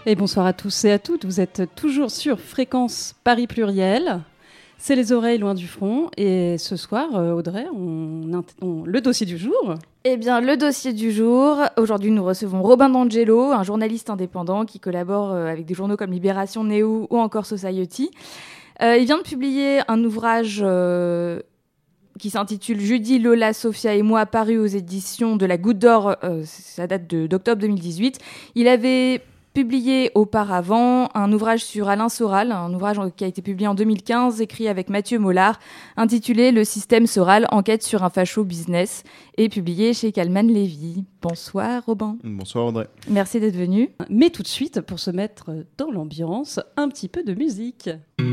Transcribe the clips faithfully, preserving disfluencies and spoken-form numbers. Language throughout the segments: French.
Et bonsoir à tous et à toutes, vous êtes toujours sur Fréquence Paris Pluriel. C'est les oreilles loin du front. Et ce soir, Audrey, on, on, le dossier du jour. Eh bien, le dossier du jour. Aujourd'hui, nous recevons Robin D'Angelo, un journaliste indépendant qui collabore avec des journaux comme Libération, Néo ou encore Society. Euh, il vient de publier un ouvrage euh, qui s'intitule Judy, Lola, Sophia et moi, paru aux éditions de la Goutte d'Or. Euh, ça date de, d'octobre deux mille dix-huit. Il avait publié auparavant un ouvrage sur Alain Soral, un ouvrage qui a été publié en deux mille quinze, écrit avec Mathieu Mollard, intitulé « Le système Soral, enquête sur un facho business » et publié chez Calman Lévy. Bonsoir Robin. Bonsoir Audrey. Merci d'être venu. Mais tout de suite, pour se mettre dans l'ambiance, un petit peu de musique.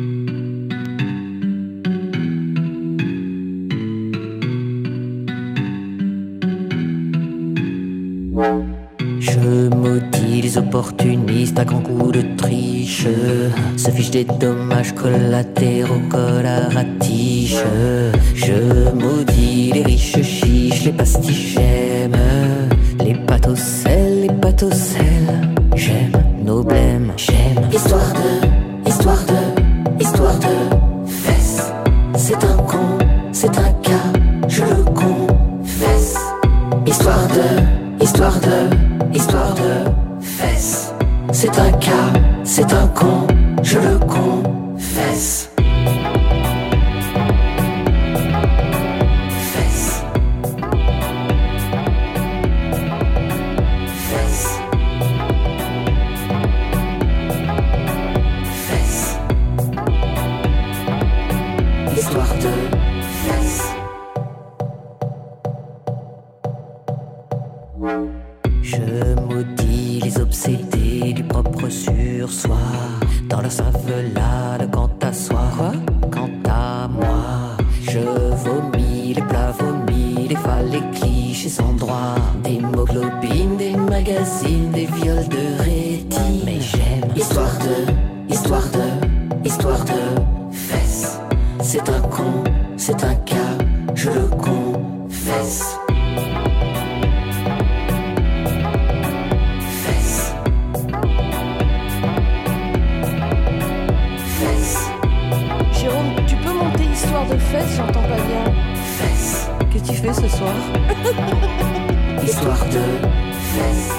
Je maudis les opportunistes à grands coups de triche, se fichent des dommages collatéraux, collards à tiche. Je maudis les riches chiches, les pastichèmes, les pâtes au sel, les pâtes au sel. J'aime nos blêmes, j'aime. Histoire de, histoire de, histoire de fesses. C'est un con, c'est un cas, je le confesse. Histoire de, histoire de, histoire de fesses. C'est un cas, c'est un con, je le confesse. Fesses. Fesses. Fesses. Histoire de fesses. Je maudis les obsédés du propre sur soi, dans leur cervelade quant à soi. Quoi? Quant à moi, je vomis les plats vomis, les phalles, les clichés sans droit, des hémoglobines, des magazines, des viols de rétine. Mais j'aime histoire de, histoire de, histoire de fesses. C'est un con, c'est un cas, je le confesse. Histoire de fesses, j'entends pas bien. Fesses. Qu'est-ce que tu fais ce soir? Histoire de fesses.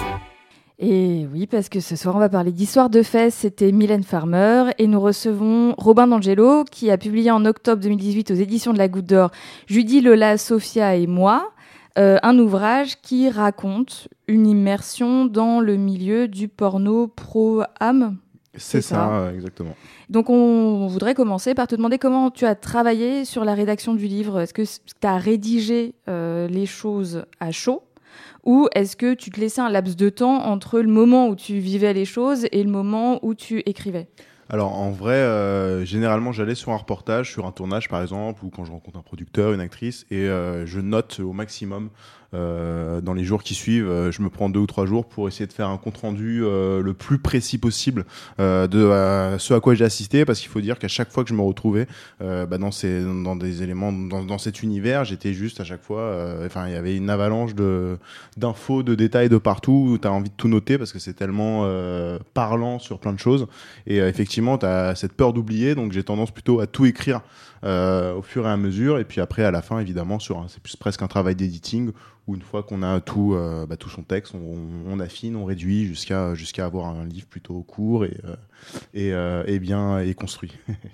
Et oui, parce que ce soir, on va parler d'Histoire de fesses. C'était Mylène Farmer. Et nous recevons Robin D'Angelo, qui a publié en octobre deux mille dix-huit aux éditions de la Goutte d'Or Judy, Lola, Sophia et moi, euh, un ouvrage qui raconte une immersion dans le milieu du porno pro-âme. C'est, c'est ça, ça, exactement. Donc, on voudrait commencer par te demander comment tu as travaillé sur la rédaction du livre. Est-ce que tu as rédigé euh, les choses à chaud ou est-ce que tu te laissais un laps de temps entre le moment où tu vivais les choses et le moment où tu écrivais ? Alors, en vrai, euh, généralement, j'allais sur un reportage, sur un tournage, par exemple, ou quand je rencontre un producteur, une actrice, et euh, je note au maximum. Euh, dans les jours qui suivent, euh, je me prends deux ou trois jours pour essayer de faire un compte-rendu euh, le plus précis possible euh, de euh, ce à quoi j'ai assisté, parce qu'il faut dire qu'à chaque fois que je me retrouvais euh, bah, dans, ces, dans des éléments, dans, dans cet univers, j'étais juste à chaque fois, enfin, euh, il y avait une avalanche de, d'infos, de détails de partout, où tu as envie de tout noter, parce que c'est tellement euh, parlant sur plein de choses, et euh, effectivement, tu as cette peur d'oublier, donc j'ai tendance plutôt à tout écrire Euh, au fur et à mesure, et puis après à la fin évidemment sur un, c'est plus presque un travail d'editing où une fois qu'on a tout, euh, bah, tout son texte, on, on affine, on réduit jusqu'à, jusqu'à avoir un livre plutôt court et, euh, et, euh, et bien et construit.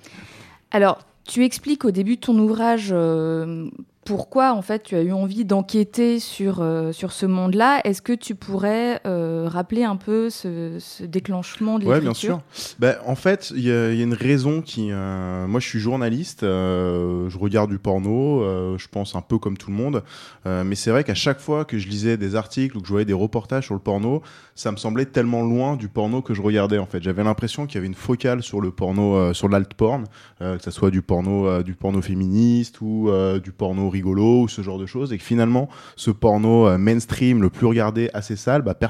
Alors, tu expliques au début de ton ouvrage euh, pourquoi en fait tu as eu envie d'enquêter sur, euh, sur ce monde-là. Est-ce que tu pourrais euh, rappeler un peu ce, ce déclenchement de l'écriture ? Ouais, bien sûr. Ben, en fait, il y, y a une raison qui... Euh, moi, je suis journaliste, euh, je regarde du porno, euh, je pense un peu comme tout le monde, euh, mais c'est vrai qu'à chaque fois que je lisais des articles ou que je voyais des reportages sur le porno, ça me semblait tellement loin du porno que je regardais, en fait. J'avais l'impression qu'il y avait une focale sur le porno, euh, sur l'alt-porn, euh, que ça soit du porno, euh, du porno féministe ou euh, du porno rigolo ou ce genre de choses, et que finalement ce porno euh, mainstream le plus regardé, assez sale, bah, personne n'allait en,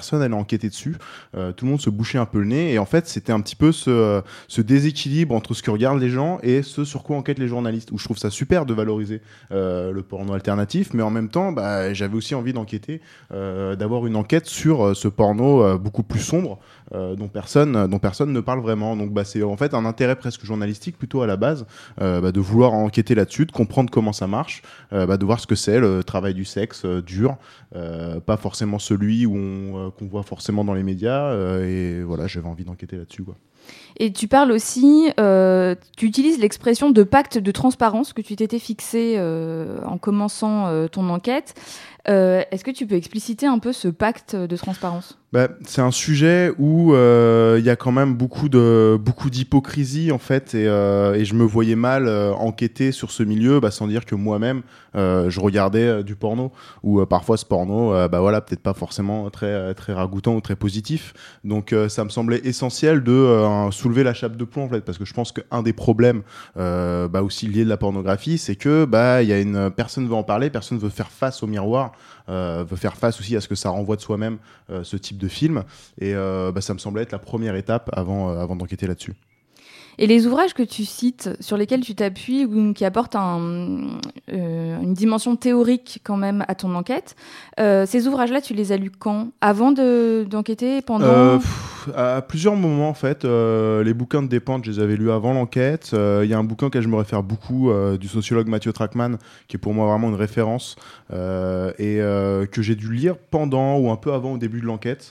enquêter dessus. Euh, tout le monde se bouchait un peu le nez et en fait c'était un petit peu ce, ce déséquilibre entre ce que regardent les gens et ce sur quoi enquêtent les journalistes, où je trouve ça super de valoriser euh, le porno alternatif, mais en même temps bah, j'avais aussi envie d'enquêter, euh, d'avoir une enquête sur euh, ce porno euh, beaucoup plus sombre euh, dont, personne, dont personne ne parle vraiment. Donc bah, c'est en fait un intérêt presque journalistique plutôt à la base, euh, bah, de vouloir enquêter là-dessus, de comprendre comment ça marche, euh, bah, de voir ce que c'est le travail du sexe euh, dur, euh, pas forcément celui où on, euh, qu'on voit forcément dans les médias, euh, et voilà, j'avais envie d'enquêter là-dessus, quoi. Et tu parles aussi, euh, tu utilises l'expression de pacte de transparence que tu t'étais fixé euh, en commençant euh, ton enquête. Euh, est-ce que tu peux expliciter un peu ce pacte de transparence ? Bah, c'est un sujet où il euh, y a quand même beaucoup de beaucoup d'hypocrisie en fait, et, euh, et je me voyais mal euh, enquêter sur ce milieu, bah, sans dire que moi-même euh, je regardais euh, du porno, ou euh, parfois ce porno, euh, bah voilà, peut-être pas forcément très très ragoûtant ou très positif. Donc euh, ça me semblait essentiel de euh, soulever la chape de plomb en fait, parce que je pense qu'un des problèmes euh, bah, aussi liés de la pornographie, c'est que bah il y a une personne veut en parler, personne veut faire face au miroir. Euh, veut faire face aussi à ce que ça renvoie de soi-même, euh, ce type de film, et euh, bah, ça me semblait être la première étape avant, euh, avant d'enquêter là-dessus. Et les ouvrages que tu cites, sur lesquels tu t'appuies, ou qui apportent un, euh, une dimension théorique quand même à ton enquête, euh, ces ouvrages-là, tu les as lus quand ? Avant de, d'enquêter ? Pendant ? euh, pff, À plusieurs moments en fait. Euh, les bouquins de Despentes, je les avais lus avant l'enquête. Il euh, y a un bouquin que je me réfère beaucoup, euh, du sociologue Mathieu Trachman, qui est pour moi vraiment une référence, euh, et euh, que j'ai dû lire pendant ou un peu avant au début de l'enquête.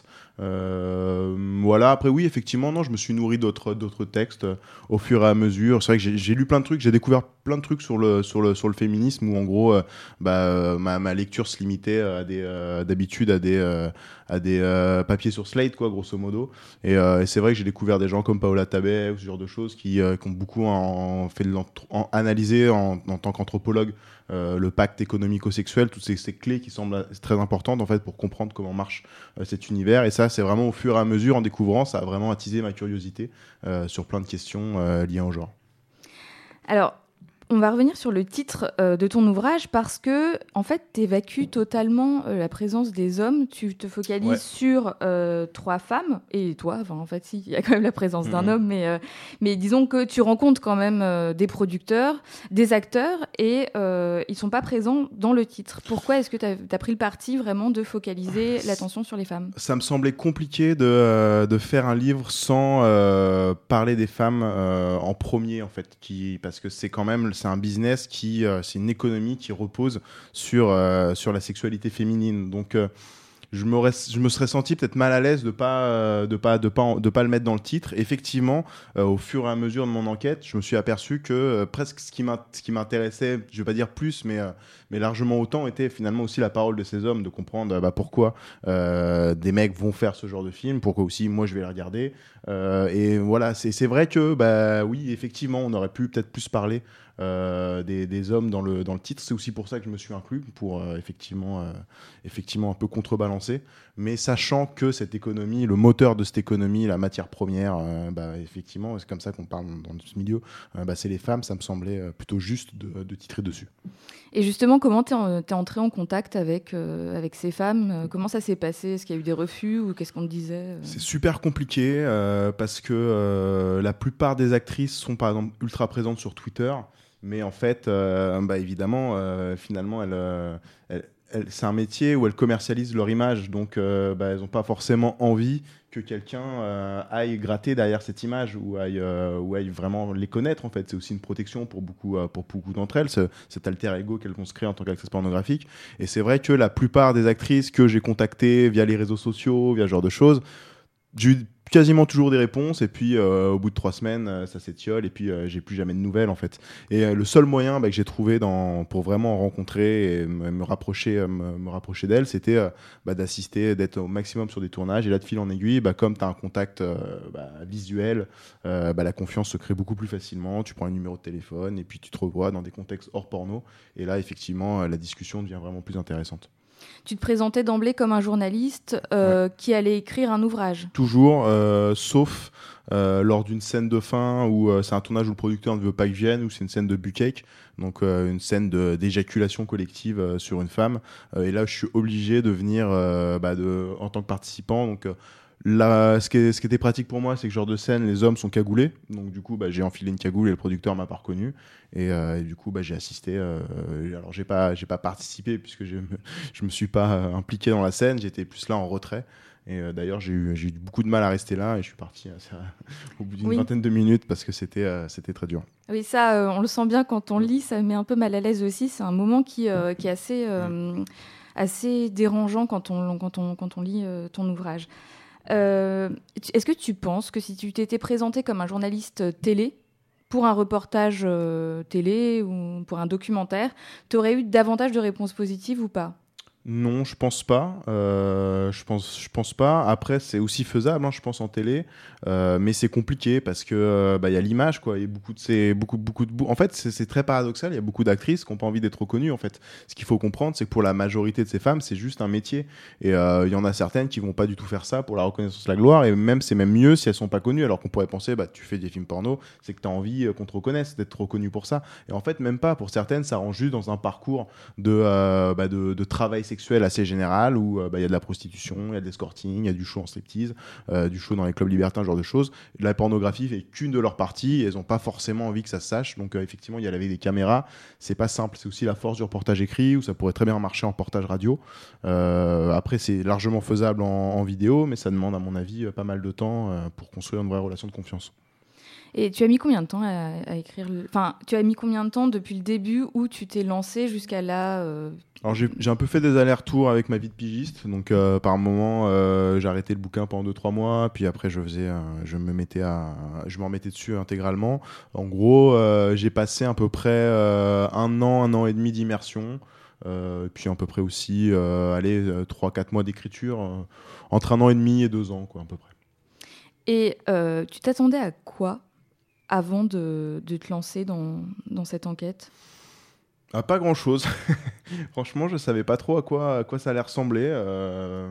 Euh, voilà, après oui, effectivement, non, je me suis nourri d'autres, d'autres textes euh, au fur et à mesure. C'est vrai que j'ai, j'ai lu plein de trucs, j'ai découvert plein de trucs sur le, sur le, sur le féminisme, où en gros, euh, bah, euh, ma, ma lecture se limitait à des, euh, d'habitude à des, euh, à des euh, papiers sur Slate, quoi, grosso modo. Et, euh, et c'est vrai que j'ai découvert des gens comme Paola Tabet, ou ce genre de choses, qui, euh, qui ont beaucoup en, fait de en, analysé en, en tant qu'anthropologue euh, le pacte économico-sexuel, toutes ces, ces clés qui semblent très importantes en fait pour comprendre comment marche euh, cet univers. Et ça, c'est vraiment au fur et à mesure, en découvrant, ça a vraiment attisé ma curiosité euh, sur plein de questions euh, liées au genre. Alors, on va revenir sur le titre euh, de ton ouvrage, parce que, en fait, tu évacues totalement euh, la présence des hommes. Tu te focalises ouais. sur euh, trois femmes, et toi, enfin, en fait, si, il y a quand même la présence mmh. d'un homme, mais, euh, mais disons que tu rencontres quand même euh, des producteurs, des acteurs, et euh, ils ne sont pas présents dans le titre. Pourquoi est-ce que tu as pris le parti vraiment de focaliser l'attention sur les femmes ? Ça me semblait compliqué de, euh, de faire un livre sans euh, parler des femmes euh, en premier, en fait, qui, parce que c'est quand même... c'est un business qui, euh, c'est une économie qui repose sur, euh, sur la sexualité féminine. Donc, euh, je, m'aurais, je me serais senti peut-être mal à l'aise de pas, euh, de pas, de pas, de pas le mettre dans le titre. Effectivement, euh, au fur et à mesure de mon enquête, je me suis aperçu que euh, presque ce qui, ce qui m'intéressait, je vais pas dire plus, mais, euh, mais largement autant, était finalement aussi la parole de ces hommes, de comprendre euh, bah, pourquoi euh, des mecs vont faire ce genre de film, pourquoi aussi moi je vais les regarder. Euh, et voilà, c'est, c'est vrai que, bah oui, effectivement, on aurait pu peut-être plus parler Euh, des, des hommes dans le, dans le titre. C'est aussi pour ça que je me suis inclus, pour euh, effectivement, euh, effectivement un peu contrebalancer, mais sachant que cette économie, le moteur de cette économie, la matière première, euh, bah, effectivement, c'est comme ça qu'on parle dans, dans ce milieu, euh, bah, c'est les femmes, ça me semblait euh, plutôt juste de, de titrer dessus. Et justement, comment t'es, en, t'es entré en contact avec, euh, avec ces femmes ? Comment ça s'est passé ? Est-ce qu'il y a eu des refus ou qu'est-ce qu'on te disait ? C'est super compliqué euh, parce que euh, la plupart des actrices sont par exemple ultra présentes sur Twitter. Mais en fait, euh, bah évidemment, euh, finalement, elles, euh, elles, elles, c'est un métier où elles commercialisent leur image. Donc, euh, bah, elles n'ont pas forcément envie que quelqu'un euh, aille gratter derrière cette image ou aille, euh, ou aille vraiment les connaître. En fait, c'est aussi une protection pour beaucoup, euh, pour beaucoup d'entre elles, ce, cet alter ego qu'elles vont se créer en tant qu'actrice pornographique. Et c'est vrai que la plupart des actrices que j'ai contactées via les réseaux sociaux, via ce genre de choses, j'ai quasiment toujours des réponses, et puis euh, au bout de trois semaines euh, ça s'étiole, et puis euh, j'ai plus jamais de nouvelles en fait. Et euh, le seul moyen bah, que j'ai trouvé dans, pour vraiment rencontrer et me, me rapprocher euh, me, me rapprocher d'elle, c'était euh, bah, d'assister, d'être au maximum sur des tournages, et là de fil en aiguille, bah, comme tu as un contact euh, bah, visuel, euh, bah, la confiance se crée beaucoup plus facilement. Tu prends un numéro de téléphone et puis tu te revois dans des contextes hors porno, et là effectivement euh, la discussion devient vraiment plus intéressante. Tu te présentais d'emblée comme un journaliste euh, ouais. qui allait écrire un ouvrage. Toujours, euh, sauf euh, lors d'une scène de fin où euh, c'est un tournage où le producteur ne veut pas que je vienne, où c'est une scène de bukkake, donc euh, une scène de, d'éjaculation collective euh, sur une femme. Euh, et là, je suis obligé de venir euh, bah, de, en tant que participant. Donc, euh, là, ce, qui est, ce qui était pratique pour moi, c'est que genre de scène, les hommes sont cagoulés. Donc, du coup, bah, j'ai enfilé une cagoule et le producteur m'a pas reconnu. Et, euh, et du coup, bah, j'ai assisté. Euh, alors, j'ai pas, j'ai pas participé puisque je me, je me suis pas euh, impliqué dans la scène. J'étais plus là en retrait. Et euh, d'ailleurs, j'ai eu, j'ai eu beaucoup de mal à rester là et je suis parti euh, ça, au bout d'une Oui. vingtaine de minutes parce que c'était, euh, c'était très dur. Oui, ça, euh, on le sent bien quand on lit, ça met un peu mal à l'aise aussi. C'est un moment qui, euh, qui est assez, euh, assez dérangeant quand on, quand on, quand on lit euh, ton ouvrage. Euh, est-ce que tu penses que si tu t'étais présenté comme un journaliste télé, pour un reportage euh, télé ou pour un documentaire, tu aurais eu davantage de réponses positives ou pas ? Non, je pense pas. Euh, je pense, je pense pas. Après, c'est aussi faisable, hein, je pense en télé, euh, mais c'est compliqué parce que euh, bah il y a l'image, quoi. Il y a beaucoup de ces, beaucoup, beaucoup de. En fait, c'est, c'est très paradoxal. Il y a beaucoup d'actrices qui n'ont pas envie d'être reconnues. En fait, ce qu'il faut comprendre, c'est que pour la majorité de ces femmes, c'est juste un métier. Et euh, il y en a certaines qui vont pas du tout faire ça pour la reconnaissance, la gloire. Et même, c'est même mieux si elles sont pas connues. Alors qu'on pourrait penser, bah tu fais des films porno, c'est que t'as envie euh, qu'on te reconnaisse, d'être reconnu pour ça. Et en fait, même pas. Pour certaines, ça rend juste dans un parcours de, euh, bah, de, de travail sexuel assez général où il bah, y a de la prostitution, il y a de l'escorting, il y a du show en striptease, euh, du show dans les clubs libertins, ce genre de choses. La pornographie fait qu'une de leurs parties et elles n'ont pas forcément envie que ça se sache. Donc euh, effectivement, il y a avec des caméras, c'est pas simple. C'est aussi la force du reportage écrit où ça pourrait très bien marcher en reportage radio. Euh, après, c'est largement faisable en, en vidéo, mais ça demande à mon avis pas mal de temps euh, pour construire une vraie relation de confiance. Et tu as mis combien de temps à, à écrire le... Enfin, tu as mis combien de temps depuis le début où tu t'es lancé jusqu'à là euh... Alors j'ai, j'ai un peu fait des allers-retours avec ma vie de pigiste, donc euh, par moment euh, j'ai arrêté le bouquin pendant deux trois mois, puis après je faisais, euh, je me mettais à, je me remettais dessus intégralement. En gros, euh, j'ai passé à peu près euh, un an, un an et demi d'immersion, euh, puis à peu près aussi, euh, allez, trois quatre mois d'écriture, euh, entre un an et demi et deux ans, quoi, à peu près. Et euh, tu t'attendais à quoi avant de, de te lancer dans, dans cette enquête ? Ah, pas grand chose. Franchement, je savais pas trop à quoi, à quoi ça allait ressembler. Euh...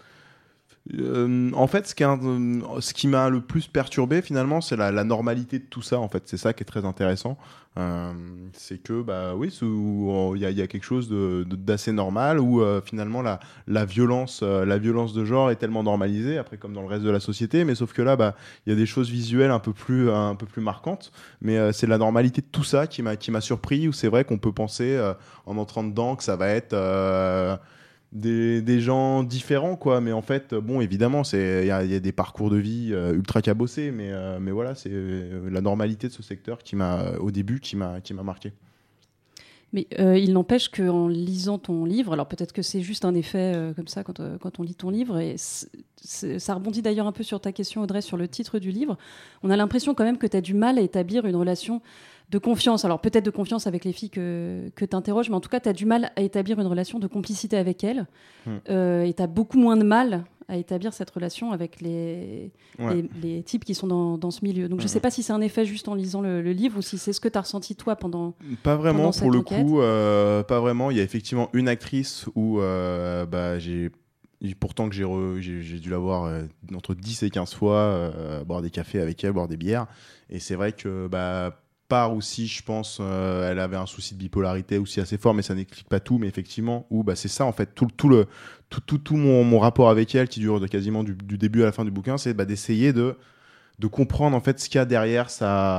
Euh, en fait, ce qui, un, ce qui m'a le plus perturbé finalement, c'est la, la normalité de tout ça. En fait, c'est ça qui est très intéressant. Euh, c'est que, bah oui, il y, y a quelque chose de, de, d'assez normal où euh, finalement la, la violence, euh, la violence de genre est tellement normalisée. Après, comme dans le reste de la société, mais sauf que là, bah, il y a des choses visuelles un peu plus, un peu plus marquantes. Mais euh, c'est la normalité de tout ça qui m'a, qui m'a surpris. Où c'est vrai qu'on peut penser euh, en entrant dedans que ça va être euh, Des, des gens différents, quoi, mais en fait, bon, évidemment, il y a, y a des parcours de vie euh, ultra cabossés, mais, euh, mais voilà, c'est euh, la normalité de ce secteur qui m'a, au début, qui m'a, qui m'a marqué. Mais euh, il n'empêche qu'en lisant ton livre, alors peut-être que c'est juste un effet euh, comme ça quand, euh, quand on lit ton livre, et c'est, c'est, ça rebondit d'ailleurs un peu sur ta question, Audrey, sur le titre du livre, on a l'impression quand même que tu as du mal à établir une relation de confiance. Alors peut-être de confiance avec les filles que, que tu interroges, mais en tout cas, tu as du mal à établir une relation de complicité avec elles, mmh. euh, et tu as beaucoup moins de mal à établir cette relation avec les, ouais. les, les types qui sont dans, dans ce milieu. Donc mmh. je ne sais pas si c'est un effet juste en lisant le, le livre ou si c'est ce que tu as ressenti toi pendant Pas vraiment, pendant pour le enquête. coup, euh, pas vraiment. Il y a effectivement une actrice où euh, bah, j'ai... Pourtant que j'ai, re, j'ai, j'ai dû la voir euh, entre dix et quinze fois, euh, boire des cafés avec elle, boire des bières. Et c'est vrai que... Bah, part aussi, je pense, euh, elle avait un souci de bipolarité aussi assez fort, mais ça n'explique pas tout. Mais effectivement, où bah c'est ça en fait, tout, tout le, tout, tout, tout mon, mon rapport avec elle qui dure de quasiment du, du début à la fin du bouquin, c'est bah, d'essayer de de comprendre en fait ce qu'il y a derrière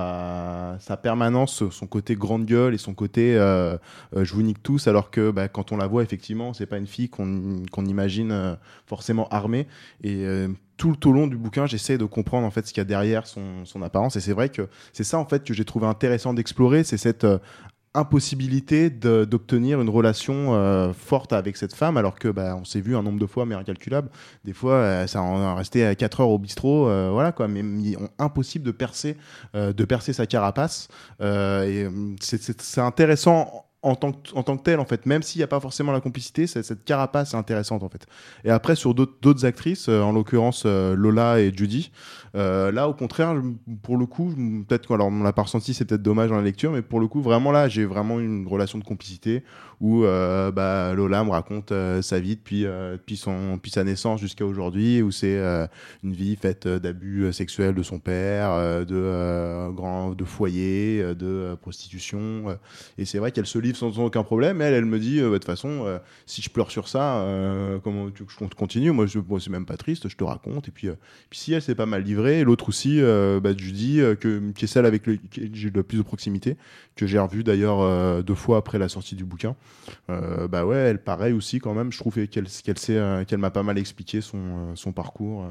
sa, sa permanence, son côté grande gueule et son côté euh, euh, je vous nique tous, alors que bah, quand on la voit effectivement, c'est pas une fille qu'on, qu'on imagine euh, forcément armée. Et euh, tout au long du bouquin, j'essaie de comprendre en fait ce qu'il y a derrière son, son apparence. Et c'est vrai que c'est ça en fait que j'ai trouvé intéressant d'explorer, c'est cette euh, impossibilité de, d'obtenir une relation euh, forte avec cette femme, alors que bah, on s'est vu un nombre de fois mais incalculable. Des fois, euh, ça en restait à quatre heures au bistrot, euh, voilà quoi. Mais on, impossible de percer, euh, de percer sa carapace. Euh, et c'est, c'est, c'est intéressant en tant que, en tant que telle, en fait, même s'il n'y a pas forcément la complicité, c'est, cette carapace est intéressante, en fait. Et après, sur d'autres, d'autres actrices, euh, en l'occurrence euh, Lola et Judy, euh, là, au contraire, je, pour le coup, je, peut-être qu'on ne l'a pas ressenti, c'est peut-être dommage dans la lecture, mais pour le coup, vraiment là, j'ai vraiment une relation de complicité où euh, bah, Lola me raconte euh, sa vie depuis, euh, depuis, son, depuis sa naissance jusqu'à aujourd'hui, où c'est euh, une vie faite d'abus sexuels de son père, euh, de, euh, grand, de foyer, de euh, prostitution. Euh, et c'est vrai qu'elle se livre sans, sans aucun problème. Elle, elle me dit, euh, de toute façon, euh, si je pleure sur ça, euh, comment tu veux que je continue ? Moi, je, moi, c'est même pas triste, je te raconte. Et puis, euh, puis si elle s'est pas mal livrée, et l'autre aussi, euh, bah, Judy, euh, que, qui est celle avec laquelle j'ai le plus de proximité, que j'ai revue d'ailleurs euh, deux fois après la sortie du bouquin. Euh, bah ouais, elle pareil aussi quand même. Je trouve qu'elle, qu'elle, sait, euh, qu'elle m'a pas mal expliqué son, euh, son parcours. Euh,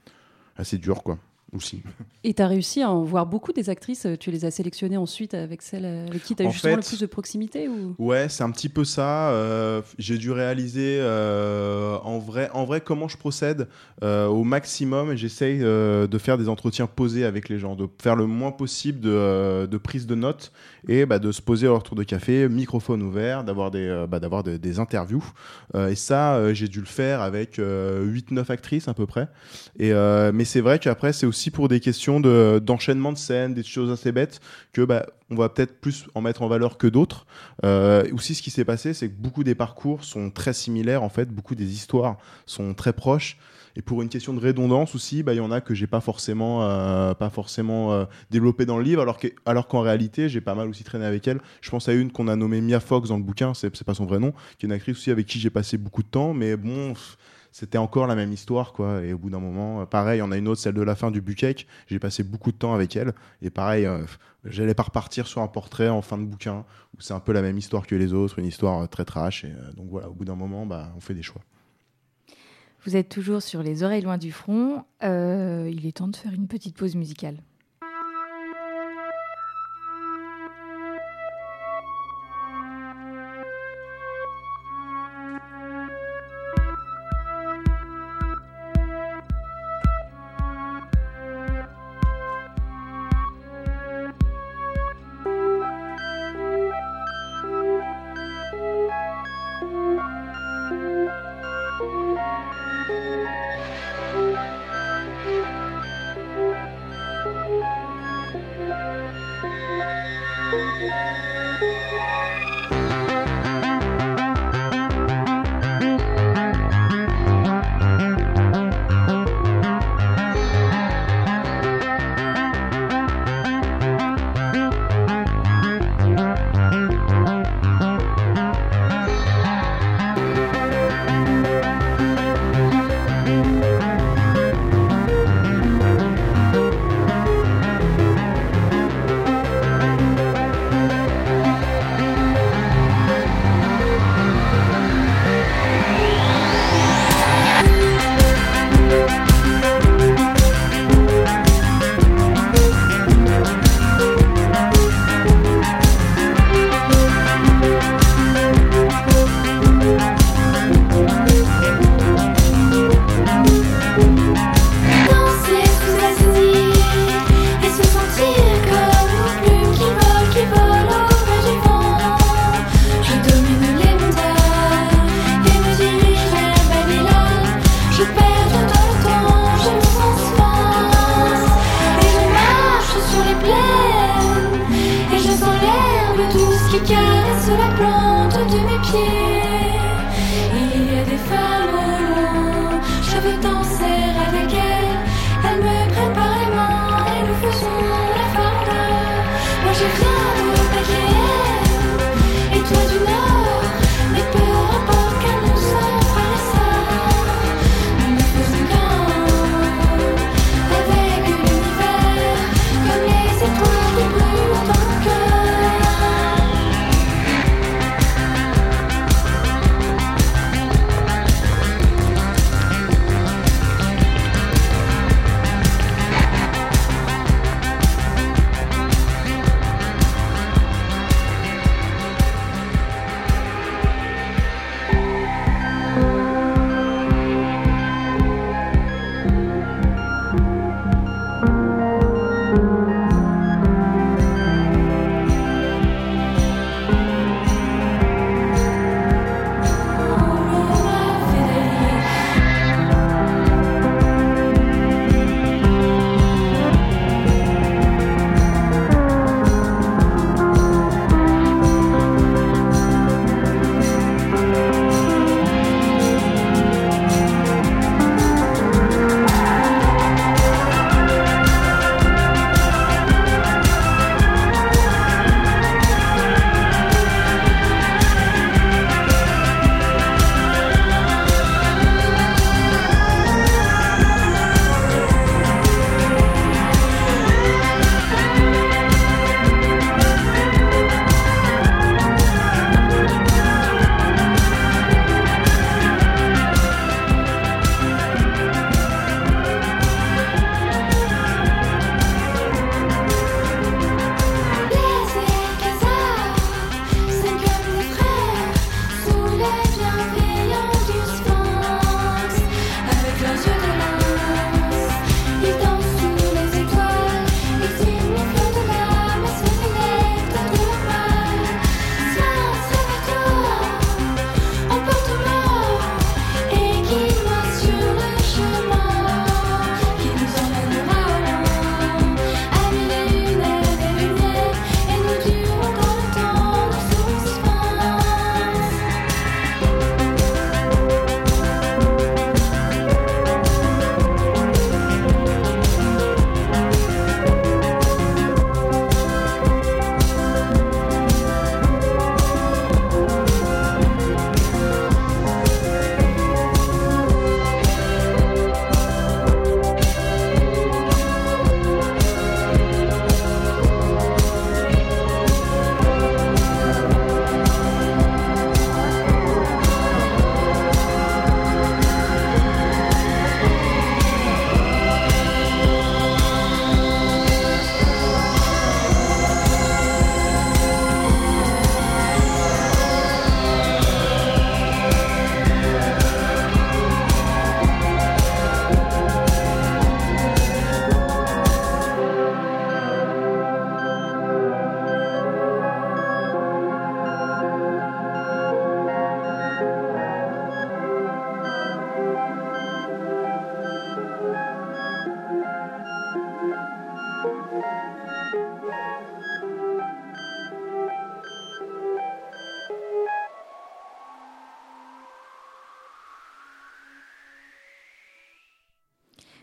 assez dur, quoi. Aussi. Et tu as réussi à en voir beaucoup des actrices, tu les as sélectionnées ensuite avec celles avec qui tu as eu justement fait, le plus de proximité ou... Ouais, c'est un petit peu ça. Euh, j'ai dû réaliser euh, en, vrai, en vrai comment je procède euh, au maximum. J'essaye euh, de faire des entretiens posés avec les gens, de faire le moins possible de, euh, de prise de notes et bah, de se poser à leur tour de café, microphone ouvert, d'avoir des, euh, bah, d'avoir des, des interviews. Euh, et ça, euh, j'ai dû le faire avec euh, huit neuf actrices à peu près. Et, euh, mais c'est vrai qu'après, c'est aussi pour des questions de, d'enchaînement de scènes, des choses assez bêtes, que bah, on va peut-être plus en mettre en valeur que d'autres. Euh, aussi, ce qui s'est passé, c'est que beaucoup des parcours sont très similaires, en fait, beaucoup des histoires sont très proches. Et pour une question de redondance aussi, bah, y en a que j'ai pas forcément, euh, pas forcément euh, développé dans le livre, alors, que, alors qu'en réalité, j'ai pas mal aussi traîné avec elle. Je pense à une qu'on a nommée Mia Fox dans le bouquin, c'est, c'est pas son vrai nom, qui est une actrice aussi avec qui j'ai passé beaucoup de temps, mais bon... Pff, c'était encore la même histoire, quoi. Et au bout d'un moment, pareil, on a une autre, celle de la fin du Buckek. J'ai passé beaucoup de temps avec elle. Et pareil, euh, j'allais pas repartir sur un portrait en fin de bouquin où c'est un peu la même histoire que les autres, une histoire euh, très trash. Et euh, donc voilà, au bout d'un moment, bah, on fait des choix. Vous êtes toujours sur Les Oreilles loin du front. Euh, il est temps de faire une petite pause musicale.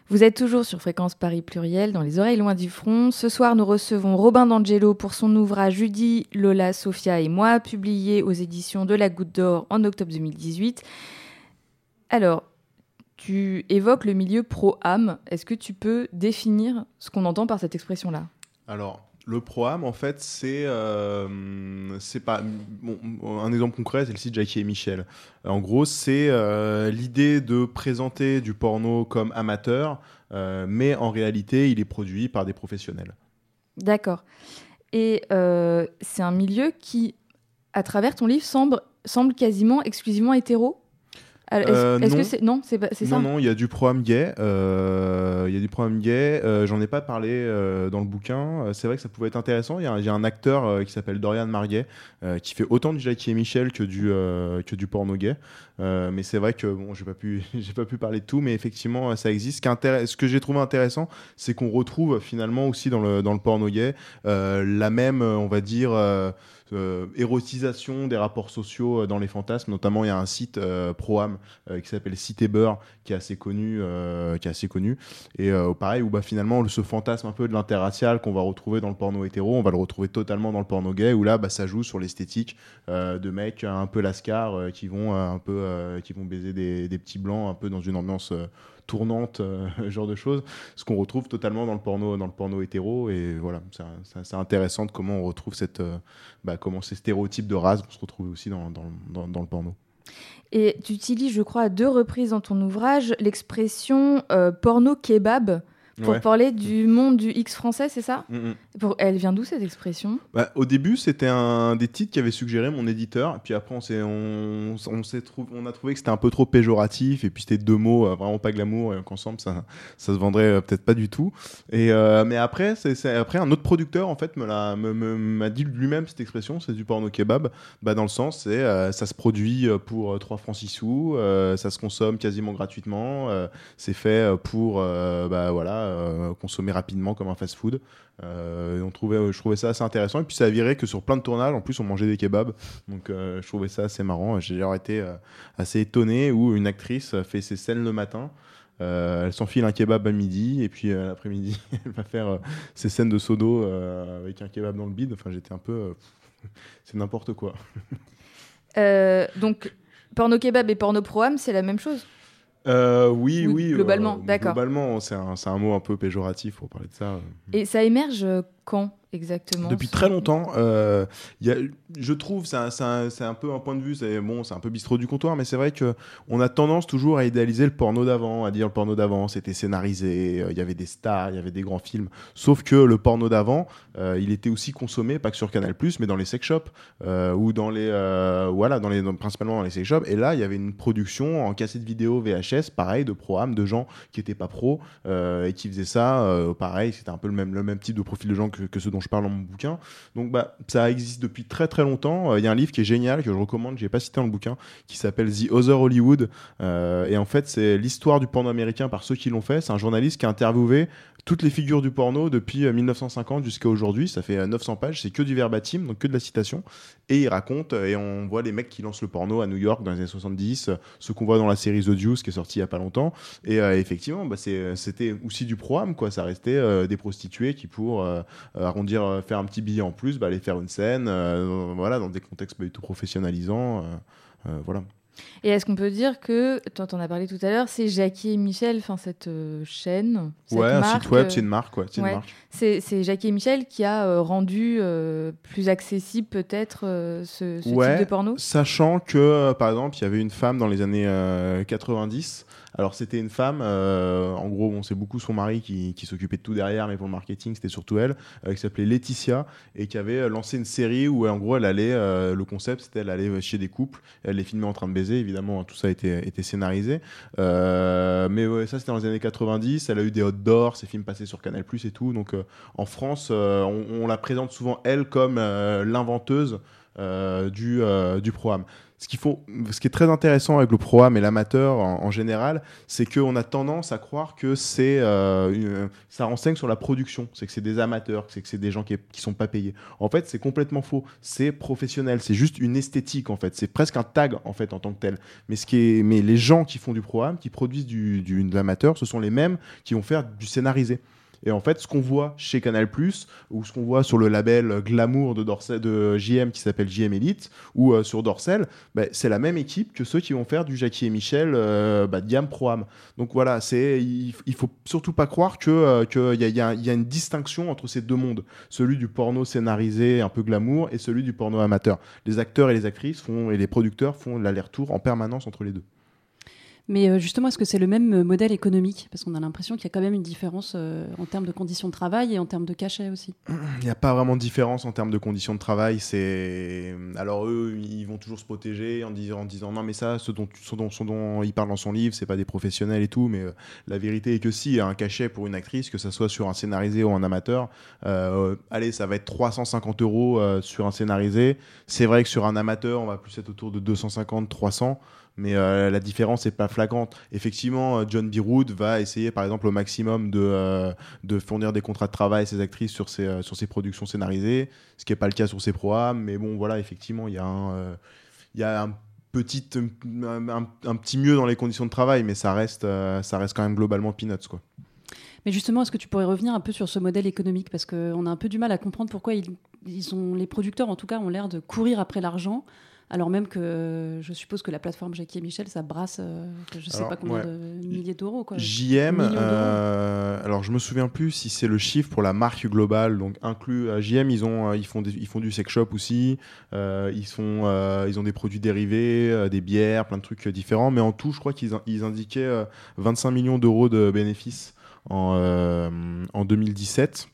Vous êtes toujours sur Fréquence Paris Pluriel, dans les oreilles loin du front. Ce soir, nous recevons Robin D'Angelo pour son ouvrage Judy, Lola, Sophia et moi, publié aux éditions de La Goutte d'Or en octobre deux mille dix-huit. Alors, tu évoques le milieu pro-am. Est-ce que tu peux définir ce qu'on entend par cette expression-là ? Alors, le pro-am, en fait, c'est, euh, c'est pas... Bon, un exemple concret, c'est le site Jackie et Michel. En gros, c'est euh, l'idée de présenter du porno comme amateur, euh, mais en réalité, il est produit par des professionnels. D'accord. Et euh, c'est un milieu qui, à travers ton livre, semble, semble quasiment exclusivement hétéro ? Alors, est-ce, Euh, est-ce non. que c'est non, c'est, pas- c'est ça. Non, non, il y a du programme gay. euh, Il y a du programme gay. euh, j'en ai pas parlé euh, dans le bouquin. Euh, C'est vrai que ça pouvait être intéressant. Il y a, un- il y a un acteur euh, qui s'appelle Dorian Marguet euh, qui fait autant du Jackie et Michel que du euh, que du porno gay. Euh, mais c'est vrai que bon, j'ai pas pu j'ai pas pu parler de tout, mais effectivement, ça existe. Ce, qui intéresse- ce que j'ai trouvé intéressant, c'est qu'on retrouve finalement aussi dans le dans le porno gay euh, la même, on va dire. Euh, Euh, érotisation des rapports sociaux euh, dans les fantasmes. Notamment, il y a un site euh, pro-am euh, qui s'appelle Citéber, qui est assez connu, euh, qui est assez connu. Et euh, pareil, où bah, finalement, ce fantasme un peu de l'interracial qu'on va retrouver dans le porno hétéro, on va le retrouver totalement dans le porno gay, où là, bah, ça joue sur l'esthétique euh, de mecs un peu lascars euh, qui vont euh, un peu, euh, qui vont baiser des, des petits blancs un peu dans une ambiance euh, tournante, euh, ce genre de choses, ce qu'on retrouve totalement dans le porno, dans le porno hétéro. Et voilà, c'est, c'est, c'est intéressant de comment on retrouve cette, euh, bah, comment ces stéréotypes de race vont se retrouver aussi dans, dans, dans, dans le porno. Et tu utilises, je crois, à deux reprises dans ton ouvrage l'expression euh, porno kebab pour Ouais. parler du monde du X français, c'est ça ? Mm-mm. Pour... Elle vient d'où cette expression ? Bah, au début, c'était un des titres qu'avait suggéré mon éditeur. Et puis après, on, s'est, on, on, s'est trou- on a trouvé que c'était un peu trop péjoratif. Et puis c'était deux mots euh, vraiment pas glamour. Et qu'ensemble, ça, ça se vendrait euh, peut-être pas du tout. Et, euh, mais après, c'est, c'est, après, un autre producteur en fait, me l'a, me, me, m'a dit lui-même cette expression, c'est du porno kebab. Bah, dans le sens, c'est, euh, ça se produit pour euh, trois francs six sous. Euh, ça se consomme quasiment gratuitement. Euh, c'est fait pour euh, bah, voilà, euh, consommer rapidement comme un fast-food. Euh, et on trouvait, je trouvais ça assez intéressant. Et puis ça a viré que sur plein de tournages, en plus, on mangeait des kebabs. Donc euh, je trouvais ça assez marrant. J'ai genre été euh, assez étonné où une actrice fait ses scènes le matin. Euh, elle s'enfile un kebab à midi et puis euh, l'après-midi, elle va faire euh, ses scènes de sodo euh, avec un kebab dans le bide. Enfin, j'étais un peu. Euh, c'est n'importe quoi. Euh, donc, porno kebab et porno pro-am, c'est la même chose ? Euh, oui, Oui, oui. globalement, euh, d'accord. Globalement, c'est un, c'est un mot un peu péjoratif pour parler de ça. Et ça émerge quand exactement ? Depuis ce- très longtemps, euh, y a, je trouve, c'est un, c'est, un, c'est un peu un point de vue, c'est, bon, c'est un peu bistrot du comptoir, mais c'est vrai qu'on a tendance toujours à idéaliser le porno d'avant, à dire le porno d'avant, c'était scénarisé, il euh, y avait des stars, il y avait des grands films, sauf que le porno d'avant, euh, il était aussi consommé, pas que sur Canal+, mais dans les sex shops, euh, ou dans les, euh, voilà, dans les, dans, principalement dans les sex shops, et là, il y avait une production en cassette vidéo V H S, pareil, de pro-am, de gens qui n'étaient pas pros, euh, et qui faisaient ça, euh, pareil, c'était un peu le même, le même type de profil de gens que, que ceux dont je parle dans mon bouquin. Donc bah, ça existe depuis très très longtemps. Il euh, y a un livre qui est génial, que je recommande, je n'ai pas cité dans le bouquin, qui s'appelle The Other Hollywood. Euh, et en fait, c'est l'histoire du porno américain par ceux qui l'ont fait. C'est un journaliste qui a interviewé toutes les figures du porno depuis euh, dix-neuf cent cinquante jusqu'à aujourd'hui. Ça fait euh, neuf cents pages, c'est que du verbatim, donc que de la citation. Et il raconte, euh, et on voit les mecs qui lancent le porno à New York dans les années soixante-dix, euh, ceux qu'on voit dans la série The Deuce qui est sortie il n'y a pas longtemps. Et euh, effectivement, bah, c'est, c'était aussi du pro-am, quoi. Ça restait euh, des prostituées qui, pour euh, arrondir, euh, faire un petit billet en plus, bah, aller faire une scène, euh, voilà, dans des contextes pas du tout professionnalisants. Euh, euh, voilà. Et est-ce qu'on peut dire que, tu en as parlé tout à l'heure, c'est Jackie et Michel, enfin cette euh, chaîne, cette ouais, marque, un site web, euh, c'est une marque, ouais, c'est ouais. une marque. C'est, c'est Jackie et Michel qui a euh, rendu euh, plus accessible peut-être euh, ce, ce Ouais, type de porno ? Sachant que, euh, par exemple, il y avait une femme dans les années euh, quatre-vingt-dix. Alors, c'était une femme, euh, en gros, bon, c'est beaucoup son mari qui, qui s'occupait de tout derrière, mais pour le marketing, c'était surtout elle, euh, qui s'appelait Laetitia, et qui avait euh, lancé une série où, en gros, elle allait, euh, le concept, c'était elle allait chez des couples, elle les filmait en train de baiser, évidemment, tout ça était, était scénarisé. Euh, mais ouais, ça, c'était dans les années quatre-vingt-dix, elle a eu des hot d'or, ses films passaient sur Canal+, et tout. Donc, euh, en France, euh, on, on la présente souvent, elle, comme euh, l'inventeuse euh, du, euh, du pro-am. ce qu'il faut, ce qui est très intéressant avec le pro-am et l'amateur en, en général, c'est qu'on a tendance à croire que c'est, euh, une, ça renseigne sur la production, c'est que c'est des amateurs, c'est que c'est des gens qui, qui sont pas payés. En fait, c'est complètement faux. C'est professionnel, c'est juste une esthétique en fait. C'est presque un tag en fait en tant que tel. Mais ce qui est, mais les gens qui font du pro-am, qui produisent du, du, de l'amateur, ce sont les mêmes qui vont faire du scénarisé. Et en fait, ce qu'on voit chez Canal+, ou ce qu'on voit sur le label Glamour de, Dorsel, de J M qui s'appelle J M Elite, ou euh, sur Dorsel, bah, c'est la même équipe que ceux qui vont faire du Jackie et Michel euh, bah, Diam Pro-Am. Donc voilà, c'est, il, il faut surtout pas croire qu'il euh, que y, a, y, a, y a une distinction entre ces deux mondes, celui du porno scénarisé un peu glamour et celui du porno amateur. Les acteurs et les actrices font, et les producteurs font l'aller-retour en permanence entre les deux. Mais justement, est-ce que c'est le même modèle économique ? Parce qu'on a l'impression qu'il y a quand même une différence euh, en termes de conditions de travail et en termes de cachet aussi. Il n'y a pas vraiment de différence en termes de conditions de travail. C'est... Alors eux, ils vont toujours se protéger en disant, en disant non mais ça, ce dont, ce, dont, ce dont ils parlent dans son livre, c'est pas des professionnels et tout. Mais euh, la vérité est que si, il y a un cachet pour une actrice, que ça soit sur un scénarisé ou un amateur, euh, allez, ça va être trois cent cinquante euros euh, sur un scénarisé. C'est vrai que sur un amateur, on va plus être autour de deux cent cinquante, trois cents. Mais euh, la différence n'est pas flagrante. Effectivement, John Biroud va essayer, par exemple, au maximum de, euh, de fournir des contrats de travail à ses actrices sur ses, euh, sur ses productions scénarisées, ce qui n'est pas le cas sur ses programmes. Mais bon, voilà, effectivement, il y a un, euh, il y a un petit, un, un, un petit mieux dans les conditions de travail, mais ça reste, euh, ça reste quand même globalement peanuts, quoi. Mais justement, est-ce que tu pourrais revenir un peu sur ce modèle économique ? Parce qu'on a un peu du mal à comprendre pourquoi ils, ils ont, les producteurs, en tout cas, ont l'air de courir après l'argent. Alors même que euh, je suppose que la plateforme Jackie et Michel, ça brasse, euh, je ne sais alors, pas combien ouais. de milliers d'euros. Quoi. J M, euh, alors je me souviens plus si c'est le chiffre pour la marque globale, donc inclus à J M, ils, ont, euh, ils, font, des, ils font du sex shop aussi, euh, ils, font, euh, ils ont des produits dérivés, euh, des bières, plein de trucs différents, mais en tout, je crois qu'ils ils indiquaient euh, vingt-cinq millions d'euros de bénéfices en, euh, en deux mille dix-sept.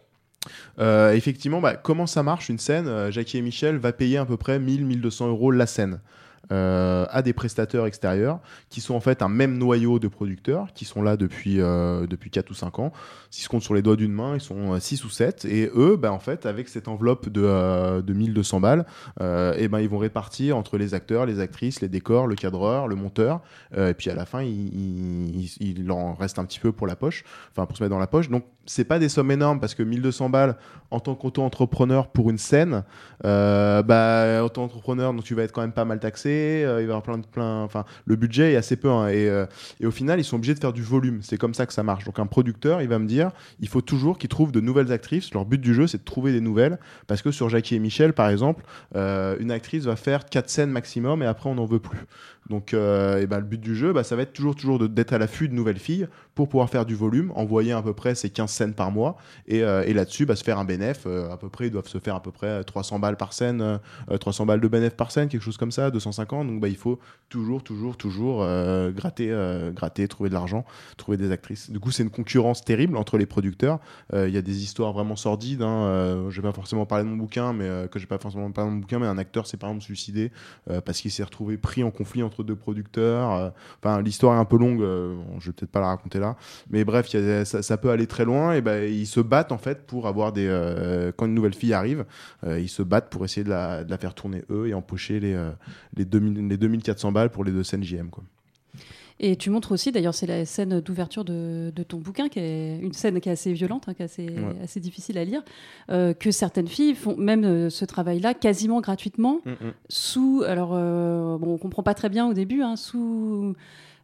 Euh, effectivement, bah, comment ça marche une scène ? euh, Jackie et Michel va payer à peu près mille à mille deux cents euros la scène euh, à des prestataires extérieurs qui sont en fait un même noyau de producteurs qui sont là depuis, euh, depuis quatre ou cinq ans. Si se compte sur les doigts d'une main, ils sont six ou sept. Et eux, bah, en fait, avec cette enveloppe de, euh, de mille deux cents balles, euh, et ben, ils vont répartir entre les acteurs, les actrices, les décors, le cadreur, le monteur. Euh, et puis à la fin, il, il, il, il en reste un petit peu pour la poche, enfin pour se mettre dans la poche. Donc, c'est pas des sommes énormes parce que mille deux cents balles en tant qu'auto-entrepreneur pour une scène, euh, bah, auto-entrepreneur, donc tu vas être quand même pas mal taxé, euh, il va y avoir plein de plein, enfin le budget est assez peu hein, et, euh, et au final ils sont obligés de faire du volume, c'est comme ça que ça marche. Donc un producteur il va me dire il faut toujours qu'ils trouvent de nouvelles actrices, leur but du jeu c'est de trouver des nouvelles parce que sur Jackie et Michel par exemple, euh, une actrice va faire quatre scènes maximum et après on n'en veut plus. Donc euh, et ben, le but du jeu bah, ça va être toujours, toujours de, d'être à l'affût de nouvelles filles pour pouvoir faire du volume, envoyer à peu près ces quinze scènes par mois et, euh, et là-dessus bah, se faire un bénéf, euh, à peu près ils doivent se faire à peu près trois cents balles par scène, euh, trois cents balles de bénéf par scène, quelque chose comme ça, deux cent cinquante, donc bah, il faut toujours, toujours, toujours euh, gratter, euh, gratter, trouver de l'argent, trouver des actrices. Du coup c'est une concurrence terrible entre les producteurs, il euh, y a des histoires vraiment sordides, hein, euh, je vais pas forcément parler de mon bouquin, mais euh, que j'ai pas forcément parlé de mon bouquin, mais un acteur s'est par exemple suicidé euh, parce qu'il s'est retrouvé pris en conflit entre deux producteurs, euh, enfin l'histoire est un peu longue, euh, bon, je vais peut-être pas la raconter là, mais bref y a, ça, ça peut aller très loin et ben ils se battent en fait pour avoir des euh, quand une nouvelle fille arrive, euh, ils se battent pour essayer de la, de la faire tourner eux et empocher les euh, les deux mille les deux mille quatre cents balles pour les deux scènes J M quoi. Et tu montres aussi, d'ailleurs, c'est la scène d'ouverture de, de ton bouquin, qui est une scène qui est assez violente, hein, qui est assez, ouais. assez difficile à lire, euh, que certaines filles font même euh, ce travail-là quasiment gratuitement, mm-hmm. sous, alors, euh, bon, on comprend pas très bien au début, hein, sous,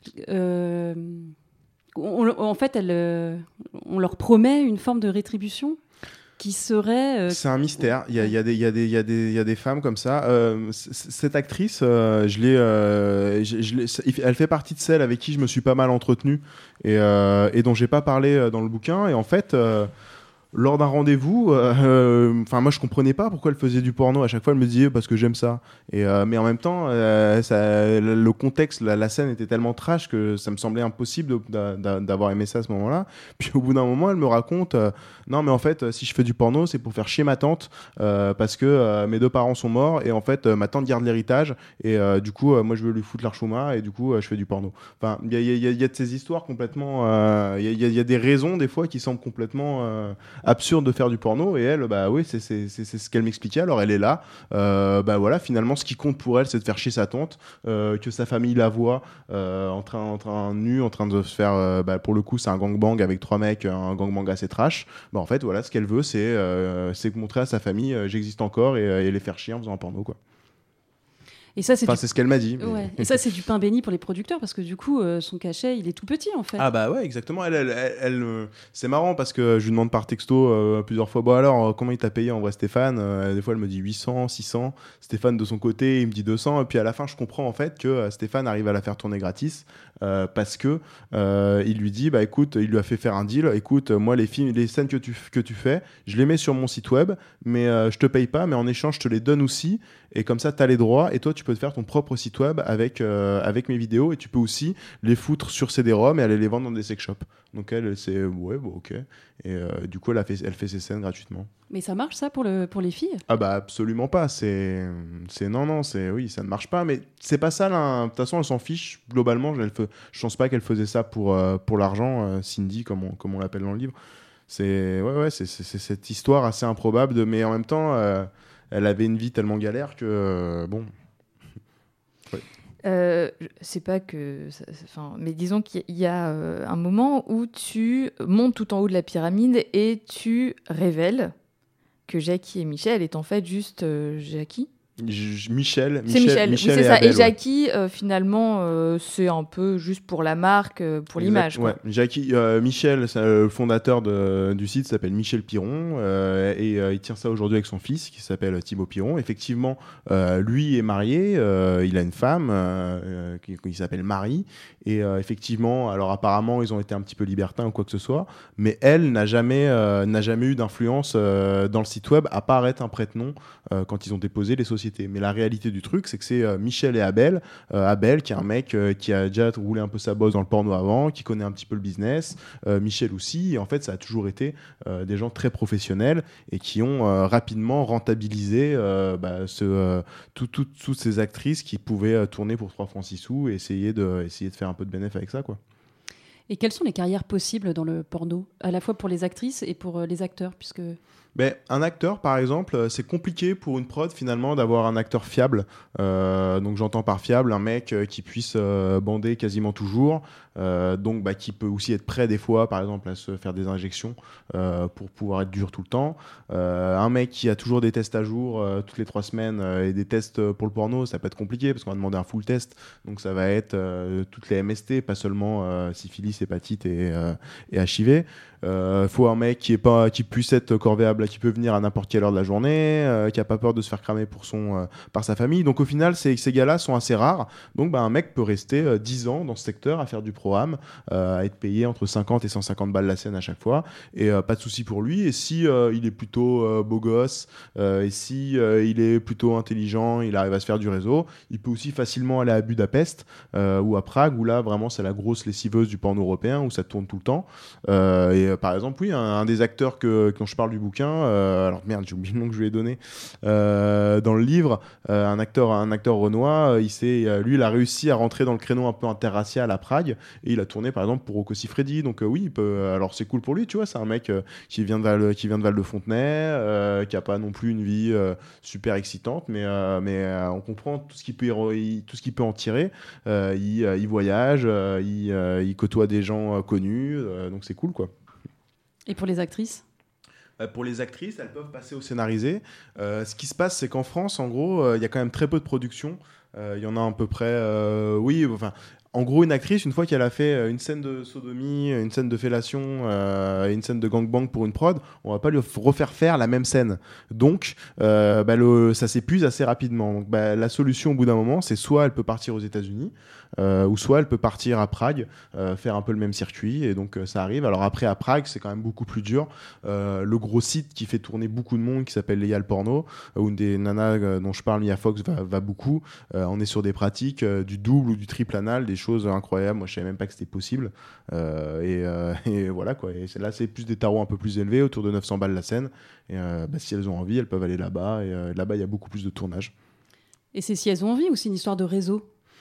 euh, on, en fait, elles, euh, on leur promet une forme de rétribution. Qui serait... Euh... C'est un mystère. Il y a, il y a des, il y a des, il y a des, il y a des femmes comme ça. Euh, c- cette actrice, euh, je l'ai, euh, je, je l'ai, elle fait partie de celles avec qui je me suis pas mal entretenu et, euh, et dont j'ai pas parlé dans le bouquin. Et en fait, euh, lors d'un rendez-vous, enfin euh, moi je comprenais pas pourquoi elle faisait du porno. À chaque fois elle me disait parce que j'aime ça. Et euh, mais en même temps, euh, ça, le contexte, la, la scène était tellement trash que ça me semblait impossible de, de, d'avoir aimé ça à ce moment-là. Puis au bout d'un moment, elle me raconte euh, non mais en fait si je fais du porno, c'est pour faire chier ma tante euh, parce que euh, mes deux parents sont morts et en fait euh, ma tante garde l'héritage et euh, du coup euh, moi je veux lui foutre l'archouma et du coup euh, je fais du porno. Enfin il y a, y, a, y a de ces histoires complètement, il euh, y, a, y a des raisons des fois qui semblent complètement euh, absurde de faire du porno. Et elle, bah oui, c'est, c'est, c'est, c'est ce qu'elle m'expliquait. Alors elle est là. Euh, bah voilà, finalement, ce qui compte pour elle, c'est de faire chier sa tante, euh, que sa famille la voit euh, en train, en train nue, en train de se faire. Euh, bah, pour le coup, c'est un gangbang avec trois mecs, un gangbang assez trash. Bah en fait, voilà, ce qu'elle veut, c'est, euh, c'est montrer à sa famille, euh, j'existe encore et, et les faire chier en faisant un porno, quoi. Et ça, c'est, enfin, du... c'est ce qu'elle m'a dit. Mais... Ouais. Et ça, c'est du pain béni pour les producteurs parce que du coup, euh, son cachet, il est tout petit en fait. Ah bah ouais, exactement. Elle, elle, elle, elle euh, c'est marrant parce que je lui demande par texto euh, plusieurs fois. Bon alors, euh, comment il t'a payé en vrai, Stéphane euh, Des fois, elle me dit huit cents, six cents. Stéphane de son côté, il me dit deux cents. Et puis à la fin, je comprends en fait que euh, Stéphane arrive à la faire tourner gratis euh, parce que euh, il lui dit, bah écoute, il lui a fait faire un deal. Écoute, moi les films, les scènes que tu que tu fais, je les mets sur mon site web, mais euh, je te paye pas, mais en échange, je te les donne aussi. Et comme ça, tu as les droits et toi, tu peux te faire ton propre site web avec, euh, avec mes vidéos et tu peux aussi les foutre sur C D-ROM et aller les vendre dans des sex shops. Donc elle, c'est ouais, bon, ok. Et euh, du coup, elle, a fait, elle fait ses scènes gratuitement. Mais ça marche ça pour, le, pour les filles ? Ah bah absolument pas. C'est, c'est non, non, c'est oui, ça ne marche pas. Mais c'est pas ça là. De toute façon, elle s'en fiche globalement. Elle fait, je pense pas qu'elle faisait ça pour, euh, pour l'argent, euh, Cindy, comme on, comme on l'appelle dans le livre. C'est, ouais, ouais, c'est, c'est, c'est cette histoire assez improbable, de, mais en même temps. Euh, Elle avait une vie tellement galère que euh, bon. Ouais. Euh, c'est pas que, enfin, mais disons qu'il y a euh, un moment où tu montes tout en haut de la pyramide et tu révèles que Jackie et Michel est en fait juste euh, Jackie. J- Michel, c'est Michel, Michel, Michel oui, c'est et ça. Abel, et Jackie, ouais. euh, finalement, euh, c'est un peu juste pour la marque, euh, pour exact, l'image. Quoi. Ouais. Jackie, euh, Michel, c'est le fondateur de, du site, s'appelle Michel Piron euh, et euh, il tient ça aujourd'hui avec son fils qui s'appelle Thibaut Piron. Effectivement, euh, lui est marié, euh, il a une femme euh, qui, qui s'appelle Marie et euh, effectivement, alors apparemment ils ont été un petit peu libertins ou quoi que ce soit, mais elle n'a jamais, euh, n'a jamais eu d'influence euh, dans le site web à part être un prête-nom euh, quand ils ont déposé les sociétés. Mais la réalité du truc, c'est que c'est euh, Michel et Abel. Euh, Abel, qui est un mec euh, qui a déjà roulé un peu sa bosse dans le porno avant, qui connaît un petit peu le business. Euh, Michel aussi. Et en fait, ça a toujours été euh, des gens très professionnels et qui ont euh, rapidement rentabilisé euh, bah, ce, euh, tout, tout, toutes ces actrices qui pouvaient euh, tourner pour trois francs six sous et essayer de, essayer de faire un peu de bénéfice avec ça, quoi. Et quelles sont les carrières possibles dans le porno, à la fois pour les actrices et pour euh, les acteurs, puisque... Ben, un acteur, par exemple, c'est compliqué pour une prod finalement d'avoir un acteur fiable. Euh, donc j'entends par fiable un mec euh, qui puisse euh, bander quasiment toujours, euh, donc bah, qui peut aussi être prêt des fois, par exemple, à se faire des injections euh, pour pouvoir être dur tout le temps. Euh, un mec qui a toujours des tests à jour euh, toutes les trois semaines euh, et des tests pour le porno, ça peut être compliqué parce qu'on va demander un full test. Donc ça va être euh, toutes les M S T, pas seulement euh, syphilis, hépatite et, euh, et H I V. Il euh, faut un mec qui est pas, qui puisse être corvéable, qui peut venir à n'importe quelle heure de la journée, euh, qui a pas peur de se faire cramer pour son, euh, par sa famille. Donc au final, ces, ces gars-là sont assez rares. Donc bah, un mec peut rester euh, dix ans dans ce secteur à faire du pro-am, euh, à être payé entre cinquante et cent cinquante balles la scène à chaque fois, et euh, pas de souci pour lui. Et si euh, il est plutôt euh, beau gosse, euh, et si euh, il est plutôt intelligent, il arrive à se faire du réseau, il peut aussi facilement aller à Budapest euh, ou à Prague, où là vraiment c'est la grosse lessiveuse du porno européen, où ça tourne tout le temps. Euh, et par exemple, oui, un, un des acteurs que, quand je parle du bouquin, euh, alors merde, j'ai oublié le nom que je lui ai donné, euh, dans le livre, euh, un acteur, un acteur renois, il s'est, lui, il a réussi à rentrer dans le créneau un peu interracial à Prague, et il a tourné par exemple pour Rocco Siffredi, donc euh, oui, il peut, alors c'est cool pour lui, tu vois, c'est un mec euh, qui vient de Val, qui vient de Val-de-Fontenay, euh, qui a pas non plus une vie euh, super excitante, mais, euh, mais euh, on comprend tout ce qu'il peut, il, tout ce qu'il peut en tirer. Euh, il, euh, il voyage, euh, il, euh, il côtoie des gens euh, connus, euh, donc c'est cool, quoi. Et pour les actrices ? Euh, pour les actrices, elles peuvent passer au scénarisé. Euh, ce qui se passe, c'est qu'en France, en gros, il euh, y a quand même très peu de productions. Il euh, y en a à peu près... Euh, oui, enfin... En gros, une actrice, une fois qu'elle a fait une scène de sodomie, une scène de fellation, euh, une scène de gangbang pour une prod, on va pas lui refaire faire la même scène. Donc, euh, bah, le, ça s'épuise assez rapidement. Donc, bah, la solution, au bout d'un moment, c'est soit elle peut partir aux États-Unis, euh, ou soit elle peut partir à Prague, euh, faire un peu le même circuit. Et donc, euh, ça arrive. Alors après, à Prague, c'est quand même beaucoup plus dur. Euh, le gros site qui fait tourner beaucoup de monde, qui s'appelle Léal Porno, euh, où une des nanas euh, dont je parle, Mia Fox, va, va beaucoup. Euh, on est sur des pratiques euh, du double ou du triple anal, des choses incroyables. Moi, je savais même pas que c'était possible. Euh, et, euh, et voilà, quoi. Et là, c'est plus des tarots un peu plus élevés, autour de neuf cents balles la scène. Et euh, bah, si elles ont envie, elles peuvent aller là-bas. Et euh, là-bas, il y a beaucoup plus de tournage. Et c'est si elles ont envie ou c'est une histoire de réseau ?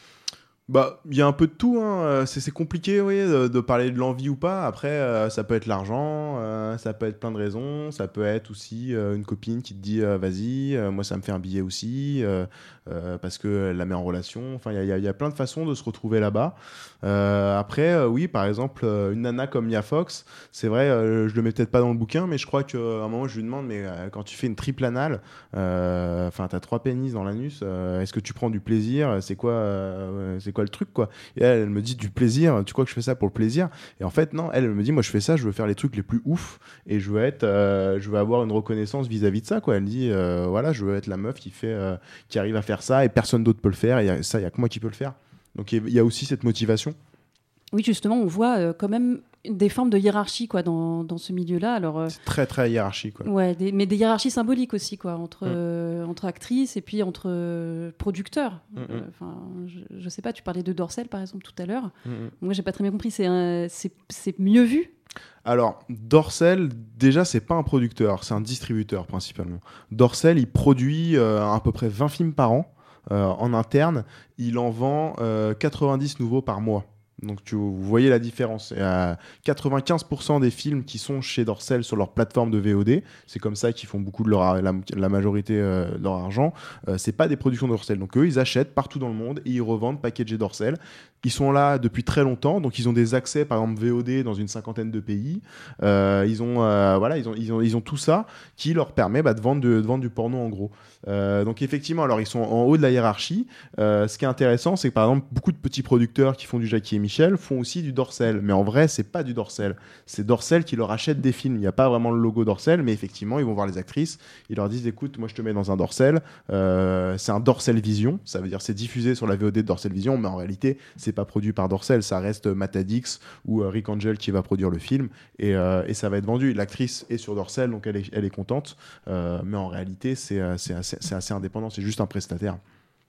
Bah, il y a un peu de tout, hein. c'est, c'est compliqué oui, de, de parler de l'envie ou pas. Après, euh, ça peut être l'argent, euh, ça peut être plein de raisons, ça peut être aussi euh, une copine qui te dit euh, vas-y, euh, moi ça me fait un billet aussi, euh, euh, parce qu'elle la met en relation. Enfin, il y, y, y a plein de façons de se retrouver là-bas. Euh, après, euh, oui, par exemple, euh, une nana comme Mia Fox, c'est vrai, euh, je le mets peut-être pas dans le bouquin, mais je crois qu'à un moment, je lui demande, mais euh, quand tu fais une triple anale, enfin, euh, t'as trois pénis dans l'anus, euh, est-ce que tu prends du plaisir ? C'est quoi, euh, c'est quoi le truc, quoi ? Et elle, elle me dit du plaisir, tu crois que je fais ça pour le plaisir ? Et en fait, non, elle, elle me dit, moi, je fais ça, je veux faire les trucs les plus ouf, et je veux être, euh, je veux avoir une reconnaissance vis-à-vis de ça, quoi. Elle dit, euh, voilà, je veux être la meuf qui fait, euh, qui arrive à faire ça, et personne d'autre peut le faire, et y a, ça, il y a que moi qui peux le faire. Donc il y a aussi cette motivation. Oui, justement, on voit euh, quand même des formes de hiérarchie quoi, dans, dans ce milieu-là. Alors, euh, c'est très, très hiérarchique. Quoi. Ouais, des, mais des hiérarchies symboliques aussi, quoi, entre, mmh. euh, entre actrices et puis entre euh, producteurs. Mmh. Euh, je ne sais pas, tu parlais de Dorcel, par exemple, tout à l'heure. Mmh. Moi, je n'ai pas très bien compris. C'est, un, c'est, c'est mieux vu ? Alors, Dorcel, déjà, c'est pas un producteur, c'est un distributeur, principalement. Dorcel, il produit euh, à peu près vingt films par an. Euh, en interne, il en vend euh, quatre-vingt-dix nouveaux par mois. Donc tu, vous voyez la différence. Il y a quatre-vingt-quinze pour cent des films qui sont chez Dorcel sur leur plateforme de V O D. C'est comme ça qu'ils font beaucoup de leur, la, la majorité euh, de leur argent. Euh, c'est pas des productions de Dorcel. Donc eux, ils achètent partout dans le monde et ils revendent packagés Dorcel. Ils sont là depuis très longtemps, donc ils ont des accès, par exemple V O D dans une cinquantaine de pays. Euh, ils ont, euh, voilà, ils ont, ils ont, ils ont tout ça qui leur permet bah, de vendre de, de vendre du porno en gros. Euh, donc effectivement, alors ils sont en haut de la hiérarchie. Euh, ce qui est intéressant, c'est que par exemple beaucoup de petits producteurs qui font du Jackie et Michel font aussi du Dorcel, mais en vrai, c'est pas du Dorcel. C'est Dorcel qui leur achète des films. Il n'y a pas vraiment le logo Dorcel, mais effectivement, ils vont voir les actrices. Ils leur disent, écoute, moi je te mets dans un Dorcel. Euh, c'est un Dorcel Vision. Ça veut dire c'est diffusé sur la V O D de Dorcel Vision, mais en réalité, c'est pas produit par Dorcel. Ça reste Matadix ou euh, Rick Angel qui va produire le film et, euh, et ça va être vendu. L'actrice est sur Dorcel, donc elle est, elle est contente. Euh, mais en réalité, c'est, c'est, assez, c'est assez indépendant. C'est juste un prestataire.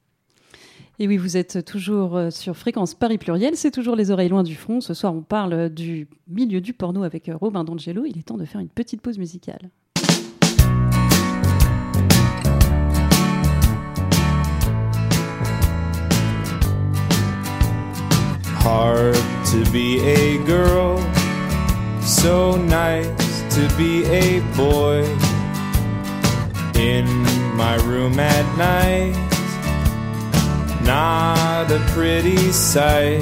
Et oui, vous êtes toujours sur Fréquence Paris Pluriel, c'est toujours les oreilles loin du front. Ce soir, on parle du milieu du porno avec Robin D'Angelo. Il est temps de faire une petite pause musicale. Hard to be a girl, so nice to be a boy. In my room at night, not a pretty sight.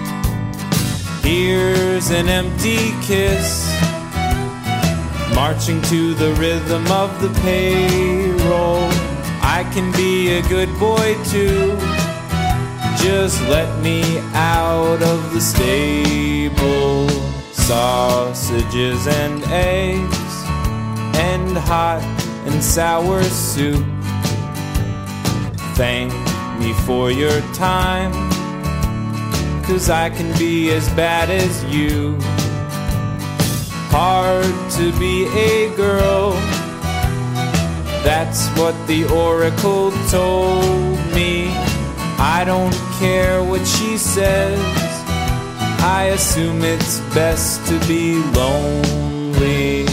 Here's an empty kiss, marching to the rhythm of the payroll. I can be a good boy too, just let me out of the stable. Sausages and eggs and hot and sour soup. Thank me for your time, 'cause I can be as bad as you. Hard to be a girl, that's what the oracle told me. I don't care what she says, I assume it's best to be lonely.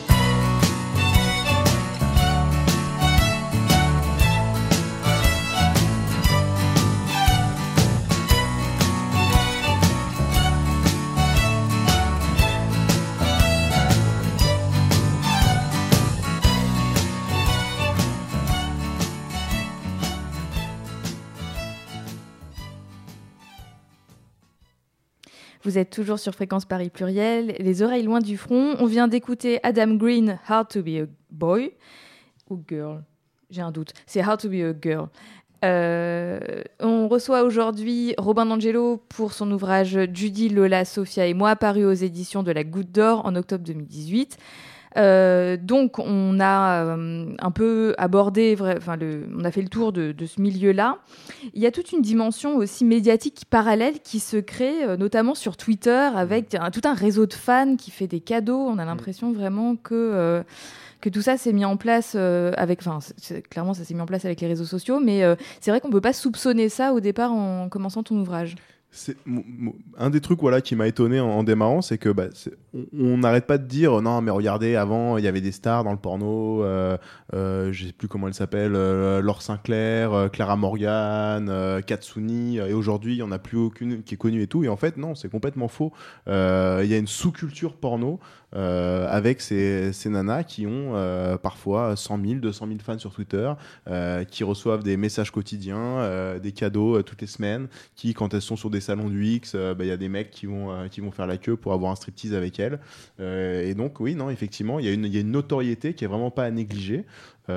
Vous êtes toujours sur Fréquence Paris Pluriel, les oreilles loin du front. On vient d'écouter Adam Green, Hard to be a boy ou girl. J'ai un doute. C'est Hard to be a girl. Euh, on reçoit aujourd'hui Robin D'Angelo pour son ouvrage Judy, Lola, Sophia et moi, paru aux éditions de la Goutte d'Or en octobre deux mille dix-huit. Euh, donc on a euh, un peu abordé, enfin le, on a fait le tour de, de ce milieu-là. Il y a toute une dimension aussi médiatique parallèle qui se crée, euh, notamment sur Twitter, avec un, tout un réseau de fans qui fait des cadeaux. On a l'impression vraiment que euh, que tout ça s'est mis en place euh, avec, enfin c'est, clairement ça s'est mis en place avec les réseaux sociaux, mais euh, c'est vrai qu'on peut pas soupçonner ça au départ en commençant ton ouvrage. C'est, un des trucs voilà, qui m'a étonné en, en démarrant, c'est que bah, c'est, on n'arrête pas de dire non, mais regardez, avant il y avait des stars dans le porno, euh, euh, je sais plus comment elle s'appelle, euh, Laure Sinclair, euh, Clara Morgan, euh, Katsuni, et aujourd'hui il n'y en a plus aucune qui est connue et tout. Et en fait, non, c'est complètement faux. Euh, il y a une sous-culture porno. Euh, avec ces, ces nanas qui ont euh, parfois cent mille, deux cent mille fans sur Twitter, euh, qui reçoivent des messages quotidiens, euh, des cadeaux euh, toutes les semaines, qui quand elles sont sur des salons du X, il euh, bah, y a des mecs qui vont, euh, qui vont faire la queue pour avoir un striptease avec elles. Euh, et donc oui, non, effectivement, il y, y a une notoriété qui est vraiment pas à négliger.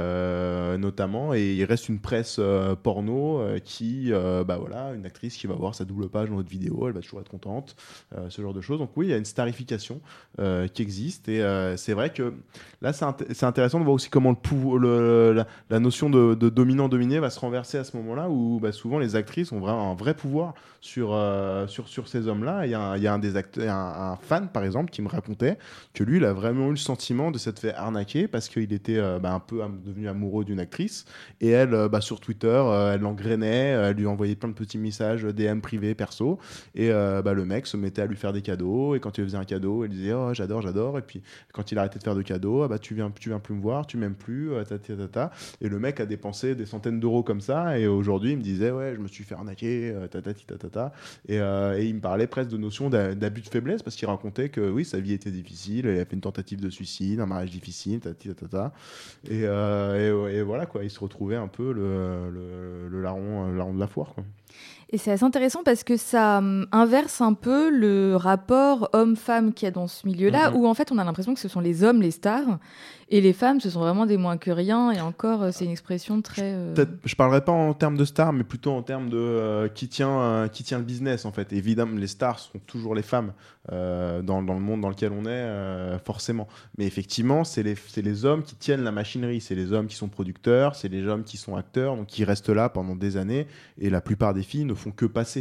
Euh, notamment, et il reste une presse euh, porno euh, qui, euh, bah voilà, une actrice qui va voir sa double page dans votre vidéo, elle va toujours être contente, euh, ce genre de choses. Donc oui, il y a une starification euh, qui existe, et euh, c'est vrai que là, c'est, int- c'est intéressant de voir aussi comment le pouvo- le, la, la notion de, de dominant-dominé va se renverser à ce moment-là, où bah, souvent les actrices ont vraiment un vrai pouvoir sur, euh, sur, sur ces hommes-là. Il y a un, il y a un, des acteurs, un, un fan, par exemple, qui me racontait que lui, il a vraiment eu le sentiment de s'être fait arnaquer parce qu'il était euh, bah, un peu am- devenu amoureux d'une actrice, et elle, euh, bah, sur Twitter, euh, elle l'engrainait, euh, elle lui envoyait plein de petits messages D M privés, perso, et euh, bah, le mec se mettait à lui faire des cadeaux, et quand il faisait un cadeau, elle disait oh, j'adore, j'adore, et puis quand il arrêtait de faire de cadeaux, ah, bah, tu viens, tu viens plus me voir, tu m'aimes plus, euh, tata, tata. Et le mec a dépensé des centaines d'euros comme ça, et aujourd'hui il me disait ouais, je me suis fait arnaquer, euh, tata, tata, tata. Et, euh, et il me parlait presque de notion d'a- d'abus de faiblesse, parce qu'il racontait que oui, sa vie était difficile, il a fait une tentative de suicide, un mariage difficile, tata, tata. Et, euh, et, et voilà quoi, il se retrouvait un peu le, le, le, larron, le larron de la foire quoi. Et c'est assez intéressant parce que ça hum, inverse un peu le rapport homme-femme qu'il y a dans ce milieu-là, Mhm. où en fait on a l'impression que ce sont les hommes les stars et les femmes ce sont vraiment des moins que rien, et encore euh, c'est une expression très... euh, Peut-être, je parlerai pas en termes de stars, mais plutôt en termes de euh, qui tient euh, qui tient le business en fait. Évidemment, les stars sont toujours les femmes euh, dans, dans le monde dans lequel on est, euh, forcément. Mais effectivement, c'est les c'est les hommes qui tiennent la machinerie. C'est les hommes qui sont producteurs, c'est les hommes qui sont acteurs, donc qui restent là pendant des années. Et la plupart des filles ne font que passer.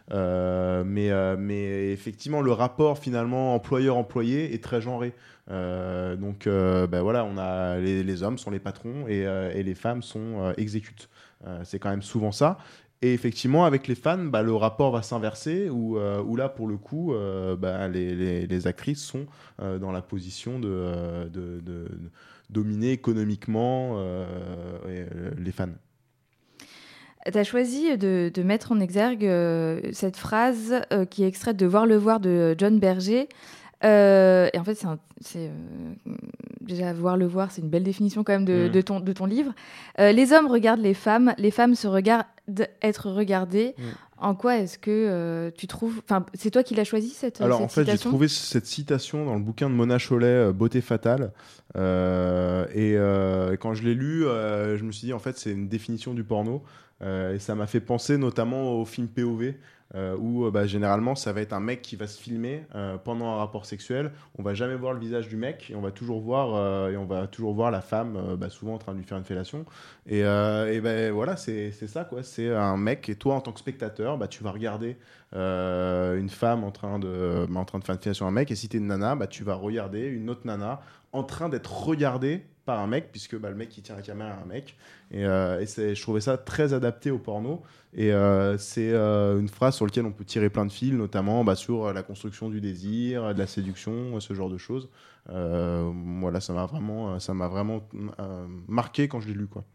Euh, mais euh, mais effectivement, le rapport finalement employeur-employé est très genré. Euh, donc euh, ben voilà, on a les, les hommes sont les patrons, et, euh, et les femmes sont euh, exécutes. Euh, c'est quand même souvent ça. Et effectivement, avec les fans, bah, le rapport va s'inverser, où, euh, où là, pour le coup, euh, bah, les, les, les actrices sont euh, dans la position de, euh, de, de, de dominer économiquement euh, et, euh, les fans. Tu as choisi de, de mettre en exergue euh, cette phrase euh, qui est extraite de Voir le voir de John Berger. Euh, et en fait, c'est, un, c'est euh, déjà Voir le voir, c'est une belle définition quand même de, mmh. de, ton, de ton livre. Euh, les hommes regardent les femmes, les femmes se regardent être regardées. Mmh. En quoi est-ce que euh, tu trouves... Enfin, c'est toi qui l'as choisi, cette, Alors, cette en fait, citation ? j'ai trouvé cette citation dans le bouquin de Mona Chollet, euh, Beauté fatale. Euh, et, euh, et quand je l'ai lu, euh, je me suis dit, en fait, c'est une définition du porno. Euh, et ça m'a fait penser notamment au film P O V, euh, où bah, généralement ça va être un mec qui va se filmer euh, pendant un rapport sexuel. On va jamais voir le visage du mec, et on va toujours voir euh, et on va toujours voir la femme, euh, bah, souvent en train de lui faire une fellation. Et, euh, et ben voilà, c'est c'est ça quoi. C'est un mec, et toi en tant que spectateur, bah tu vas regarder euh, une femme en train de bah, en train de faire une fellation à un mec, et si t'es une nana, bah tu vas regarder une autre nana en train d'être regardée par un mec, puisque bah, le mec qui tient la caméra est un mec. Et, euh, et c'est, je trouvais ça très adapté au porno. Et euh, c'est euh, une phrase sur laquelle on peut tirer plein de fils, notamment bah, sur la construction du désir, de la séduction, ce genre de choses. Euh, voilà, ça m'a vraiment, ça m'a vraiment euh, marqué quand je l'ai lu, quoi.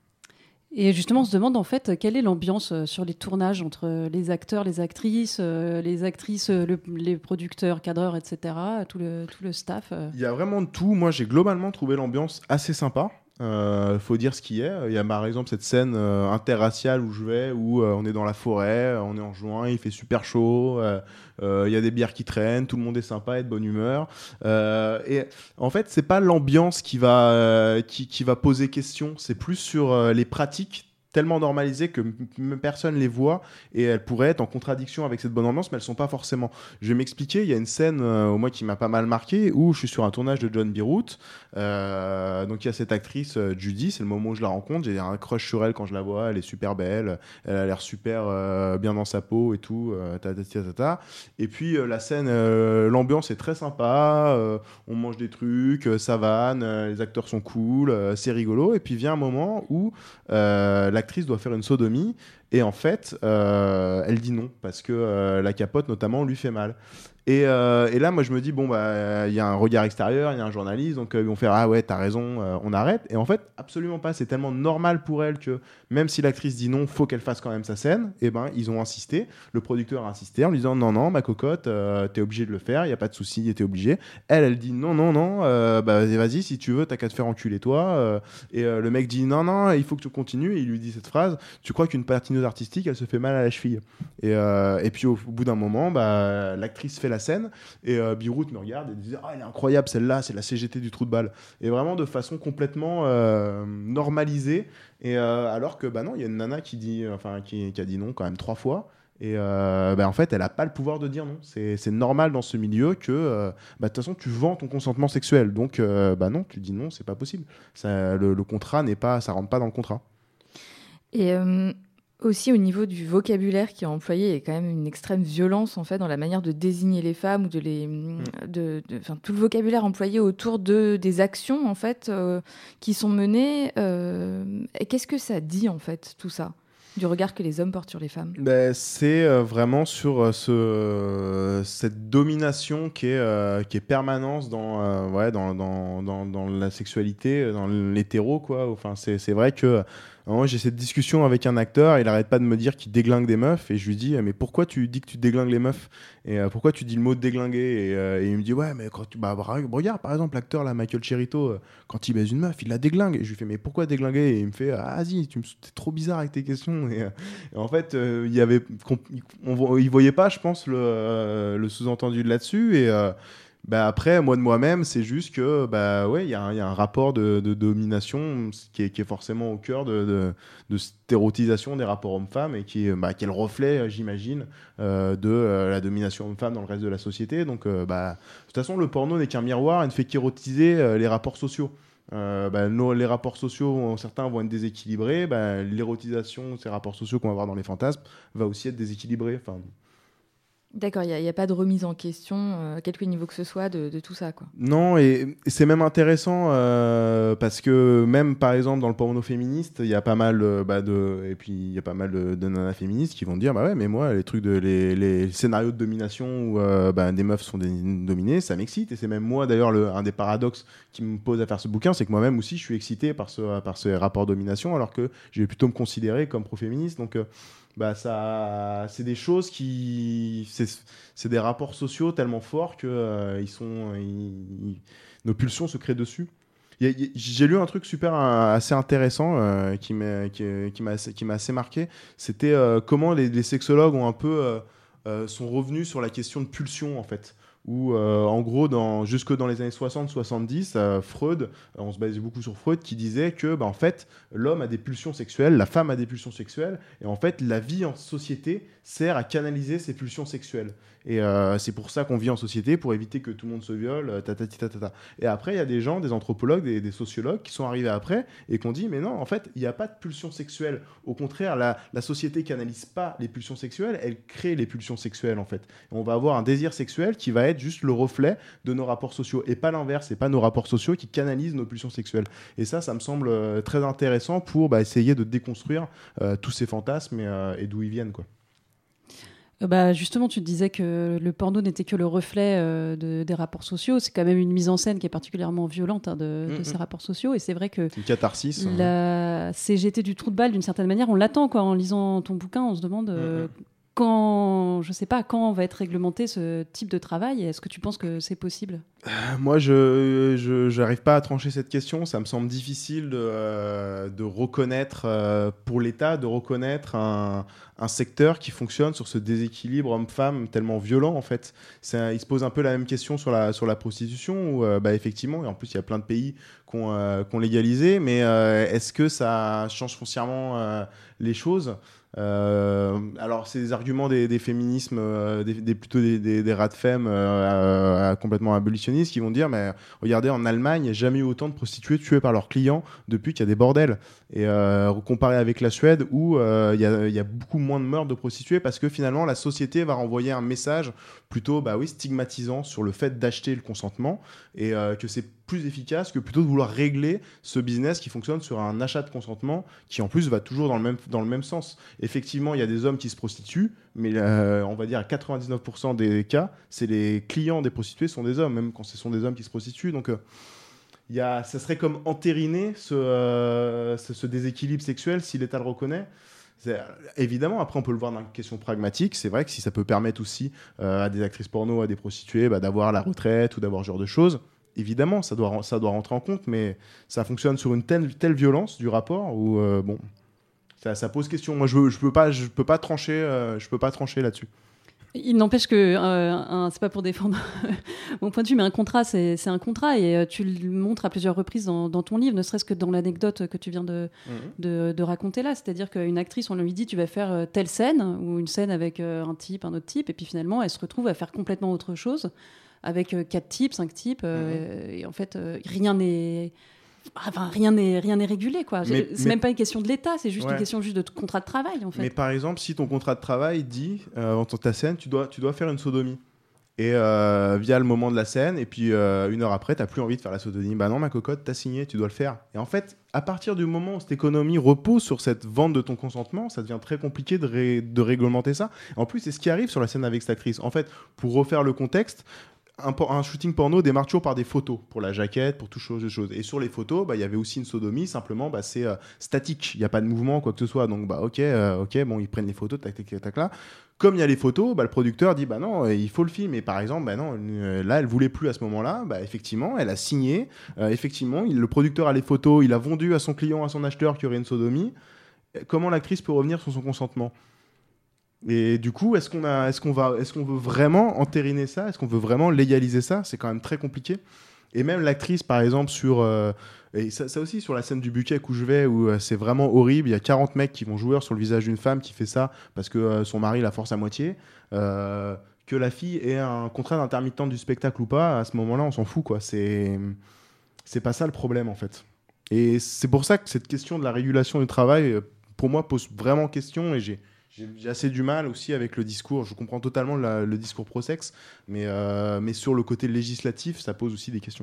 Et justement, on se demande en fait quelle est l'ambiance sur les tournages entre les acteurs, les actrices, les actrices, le, les producteurs, cadreurs, et cetera, tout le, tout le staff. Il y a vraiment de tout. Moi, j'ai globalement trouvé l'ambiance assez sympa. Il euh, faut dire ce qui est. Il y a par exemple cette scène euh, interraciale où je vais, où euh, on est dans la forêt, on est en juin, il fait super chaud, il euh, euh, y a des bières qui traînent, tout le monde est sympa et de bonne humeur. Euh, et en fait, c'est pas l'ambiance qui va, euh, qui, qui va poser question, c'est plus sur euh, les pratiques tellement normalisées que m- personne les voit, et elles pourraient être en contradiction avec cette bonne ambiance, mais elles sont pas forcément. Je vais m'expliquer. Il y a une scène euh, au moins qui m'a pas mal marqué, où je suis sur un tournage de John Beirut. Euh, donc il y a cette actrice euh, Judy, c'est le moment où je la rencontre, j'ai un crush sur elle quand je la vois, elle est super belle, elle a l'air super euh, bien dans sa peau et tout, euh, ta, ta, ta, ta, ta. Et puis euh, la scène, euh, l'ambiance est très sympa, euh, on mange des trucs, euh, ça vanne, euh, les acteurs sont cool, euh, c'est rigolo, et puis vient un moment où euh, l'actrice doit faire une sodomie et en fait euh, elle dit non parce que euh, la capote notamment lui fait mal. Et, euh, et là, moi, je me dis, bon, bah, il y a un regard extérieur, il y a un journaliste, donc euh, ils vont faire, ah ouais, t'as raison, euh, on arrête. Et en fait, absolument pas. C'est tellement normal pour elle que même si l'actrice dit non, faut qu'elle fasse quand même sa scène. Et ben, ils ont insisté. Le producteur a insisté en lui disant, non, non, ma cocotte, euh, t'es obligé de le faire, il y a pas de souci, t'es obligé. Elle, elle dit, non, non, non, euh, bah, vas-y, si tu veux, t'as qu'à te faire enculer toi. Euh, et euh, le mec dit, non, non, il faut que tu continues. Et il lui dit cette phrase, tu crois qu'une patineuse artistique, elle se fait mal à la cheville. Et, euh, et puis au, au bout d'un moment, bah, l'actrice fait la scène et euh, Birout me regarde et dit ah elle est incroyable celle-là, c'est la C G T du trou de balle, et vraiment de façon complètement euh, normalisée, et euh, alors que bah non, il y a une nana qui dit enfin qui, qui a dit non quand même trois fois, et euh, bah, en fait elle a pas le pouvoir de dire non. C'est, c'est normal dans ce milieu que euh, bah, de toute façon tu vends ton consentement sexuel, donc euh, bah non, tu dis non, c'est pas possible. Ça, le, le contrat n'est pas, ça rentre pas dans le contrat. Et euh... Aussi, au niveau du vocabulaire qui est employé, il y a quand même une extrême violence en fait dans la manière de désigner les femmes ou de les, mmh. de, de, enfin, tout le vocabulaire employé autour de des actions en fait euh, qui sont menées. Euh, et qu'est-ce que ça dit en fait tout ça du regard que les hommes portent sur les femmes? Ben, c'est euh, vraiment sur euh, ce, euh, cette domination qui est, euh, qui est permanente dans, euh, ouais, dans, dans, dans, dans la sexualité, dans l'hétéro, quoi. Enfin, c'est, c'est vrai que moi, j'ai cette discussion avec un acteur, il arrête pas de me dire qu'il déglingue des meufs, et je lui dis mais pourquoi tu dis que tu déglingues les meufs, et euh, pourquoi tu dis le mot déglinguer, et, euh, et il me dit ouais mais quand tu bah, regarde par exemple l'acteur là, Michael Cherito, euh, quand il baise une meuf il la déglingue, et je lui fais mais pourquoi déglinguer, et il me fait ah vas-y tu me... t'es trop bizarre avec tes questions, et, euh, et en fait euh, il y avait on, on, il voyait pas je pense le, euh, le sous-entendu de là-dessus, et euh, bah après, moi de moi-même, c'est juste que bah ouais, il y, y a un rapport de, de domination qui est, qui est forcément au cœur de, de, de cette érotisation des rapports hommes-femmes, et qui, bah, qui est le reflet, j'imagine, euh, de euh, la domination homme-femme dans le reste de la société. Donc, euh, bah, de toute façon, le porno n'est qu'un miroir et ne fait qu'érotiser euh, les rapports sociaux. Euh, bah, nos, les rapports sociaux, certains vont être déséquilibrés. Bah, l'érotisation de ces rapports sociaux qu'on va voir dans les fantasmes va aussi être déséquilibrée. Enfin, D'accord, il n'y a, a pas de remise en question, euh, à quelque niveau que ce soit, de, de tout ça, quoi. Non, et, et c'est même intéressant euh, parce que même, par exemple, dans le porno féministe, il y a pas mal euh, bah, de... Et puis, il y a pas mal de, de nanas féministes qui vont dire « Bah ouais, mais moi, les trucs de... Les, les scénarios de domination où euh, bah, des meufs sont des, dominées, ça m'excite. » Et c'est même moi, d'ailleurs, le, un des paradoxes qui me pose à faire ce bouquin, c'est que moi-même aussi, je suis excité par ce, par ce rapport de domination, alors que je vais plutôt me considérer comme pro-féministe. Donc... Euh, Bah ça, c'est des choses qui, c'est, c'est des rapports sociaux tellement forts que euh, ils sont, ils, ils, nos pulsions se créent dessus. Y a, y, j'ai lu un truc super euh, assez intéressant euh, qui m'a, qui, qui m'a, qui m'a assez marqué. C'était euh, comment les, les sexologues ont un peu euh, euh, sont revenus sur la question de pulsion en fait. Où, euh, en gros, dans, jusque dans les années soixante soixante-dix, euh, Freud, euh, on se basait beaucoup sur Freud, qui disait que, bah, en fait, l'homme a des pulsions sexuelles, la femme a des pulsions sexuelles, et en fait, la vie en société sert à canaliser ces pulsions sexuelles. Et euh, c'est pour ça qu'on vit en société, pour éviter que tout le monde se viole, tatati tatata. Et après, il y a des gens, des anthropologues, des, des sociologues qui sont arrivés après et qui ont dit, mais non, en fait, il n'y a pas de pulsions sexuelles. Au contraire, la, la société canalise pas les pulsions sexuelles, elle crée les pulsions sexuelles, en fait. Et on va avoir un désir sexuel qui va être juste le reflet de nos rapports sociaux, et pas l'inverse, c'est pas nos rapports sociaux qui canalisent nos pulsions sexuelles. Et ça, ça me semble euh, très intéressant pour bah, essayer de déconstruire euh, tous ces fantasmes et, euh, et d'où ils viennent, quoi. Bah justement, tu te disais que le porno n'était que le reflet euh, de, des rapports sociaux. C'est quand même une mise en scène qui est particulièrement violente hein, de, mmh, de ces rapports sociaux. Et c'est vrai que c'est une catharsis. La hein. C G T du trou de balle, d'une certaine manière, on l'attend quoi. En lisant ton bouquin, on se demande euh, mmh. quand, je sais pas, quand va être réglementé ce type de travail. Est-ce que tu penses que c'est possible ? euh, Moi, je, je j'arrive pas à trancher cette question. Ça me semble difficile de, euh, de reconnaître euh, pour l'État, de reconnaître un un secteur qui fonctionne sur ce déséquilibre homme-femme tellement violent en fait. C'est, il se pose un peu la même question sur la, sur la prostitution où euh, bah, effectivement, et en plus il y a plein de pays qui ont, euh, qui ont légalisé, mais euh, est-ce que ça change foncièrement euh, les choses ? Euh, alors, c'est des arguments des, des féminismes, euh, des, des, plutôt des, des, des rats de femme euh, euh, complètement abolitionnistes qui vont dire mais regardez, en Allemagne, il n'y a jamais eu autant de prostituées tuées par leurs clients depuis qu'il y a des bordels. Et euh, comparé avec la Suède où il euh, y, y a beaucoup moins de meurtres de prostituées parce que finalement, la société va renvoyer un message plutôt bah oui, stigmatisant sur le fait d'acheter le consentement et euh, que c'est plus efficace que plutôt de vouloir régler ce business qui fonctionne sur un achat de consentement qui en plus va toujours dans le même, dans le même sens. Effectivement, il y a des hommes qui se prostituent, mais euh, on va dire à quatre-vingt-dix-neuf pour cent des cas, c'est les clients des prostituées sont des hommes, même quand ce sont des hommes qui se prostituent. Donc, euh, y a, ça serait comme entériner ce, euh, ce, ce déséquilibre sexuel si l'État le reconnaît. C'est, évidemment, après, on peut le voir dans une question pragmatique. C'est vrai que si ça peut permettre aussi euh, à des actrices porno, à des prostituées, bah, d'avoir la retraite ou d'avoir ce genre de choses, évidemment, ça doit, ça doit rentrer en compte, mais ça fonctionne sur une telle, telle violence du rapport où, euh, bon, ça, ça pose question. Moi, je ne je peux pas, je peux pas trancher, euh, je peux pas trancher là-dessus. Il n'empêche que, euh, un, c'est pas pour défendre mon point de vue, mais un contrat, c'est, c'est un contrat et euh, tu le montres à plusieurs reprises dans, dans ton livre, ne serait-ce que dans l'anecdote que tu viens de, mmh. de, de raconter là. C'est-à-dire qu'une actrice, on lui dit tu vas faire telle scène ou une scène avec euh, un type, un autre type, et puis finalement, elle se retrouve à faire complètement autre chose avec euh, quatre types, cinq types, euh, mmh. et en fait, euh, rien n'est... Enfin, rien n'est rien n'est régulé, quoi. Mais, c'est mais... même pas une question de l'État, c'est juste ouais. une question juste de t- contrat de travail, en fait. Mais par exemple, si ton contrat de travail dit euh, dans ta scène, tu dois tu dois faire une sodomie et euh, via le moment de la scène, et puis euh, une heure après, t'as plus envie de faire la sodomie. Bah non, ma cocotte, t'as signé, tu dois le faire. Et en fait, à partir du moment où cette économie repose sur cette vente de ton consentement, ça devient très compliqué de, ré- de réglementer ça. En plus, c'est ce qui arrive sur la scène avec cette actrice. En fait, pour refaire le contexte. Un, un shooting porno démarre toujours par des photos pour la jaquette, pour tout chose de choses. Et sur les photos, bah, y avait aussi une sodomie, simplement, bah, c'est euh, statique. Il n'y a pas de mouvement, quoi que ce soit. Donc, bah, ok, euh, ok, bon, ils prennent les photos, tac, tac, tac, tac, là. Comme il y a les photos, bah, le producteur dit, bah non, euh, il faut le film. Et par exemple, bah non, euh, là, elle voulait plus à ce moment-là. Bah, effectivement, elle a signé. Euh, effectivement, il, le producteur a les photos, il a vendu à son client, à son acheteur qu'il y aurait une sodomie. Comment l'actrice peut revenir sur son consentement ? Et du coup, est-ce qu'on a, est-ce qu'on va, est-ce qu'on veut vraiment entériner ça ? Est-ce qu'on veut vraiment légaliser ça ? C'est quand même très compliqué. Et même l'actrice, par exemple, sur euh, et ça, ça aussi sur la scène du Bukkake où je vais, où euh, c'est vraiment horrible. Il y a quarante mecs qui vont jouer sur le visage d'une femme qui fait ça parce que euh, son mari la force à moitié. Euh, que la fille ait un contrat d'intermittente du spectacle ou pas, à ce moment-là, on s'en fout, quoi. C'est, c'est pas ça le problème, en fait. Et c'est pour ça que cette question de la régulation du travail, pour moi, pose vraiment question. Et j'ai J'ai, j'ai assez du mal aussi avec le discours. Je comprends totalement la, le discours pro-sexe, mais, euh, mais sur le côté législatif, ça pose aussi des questions.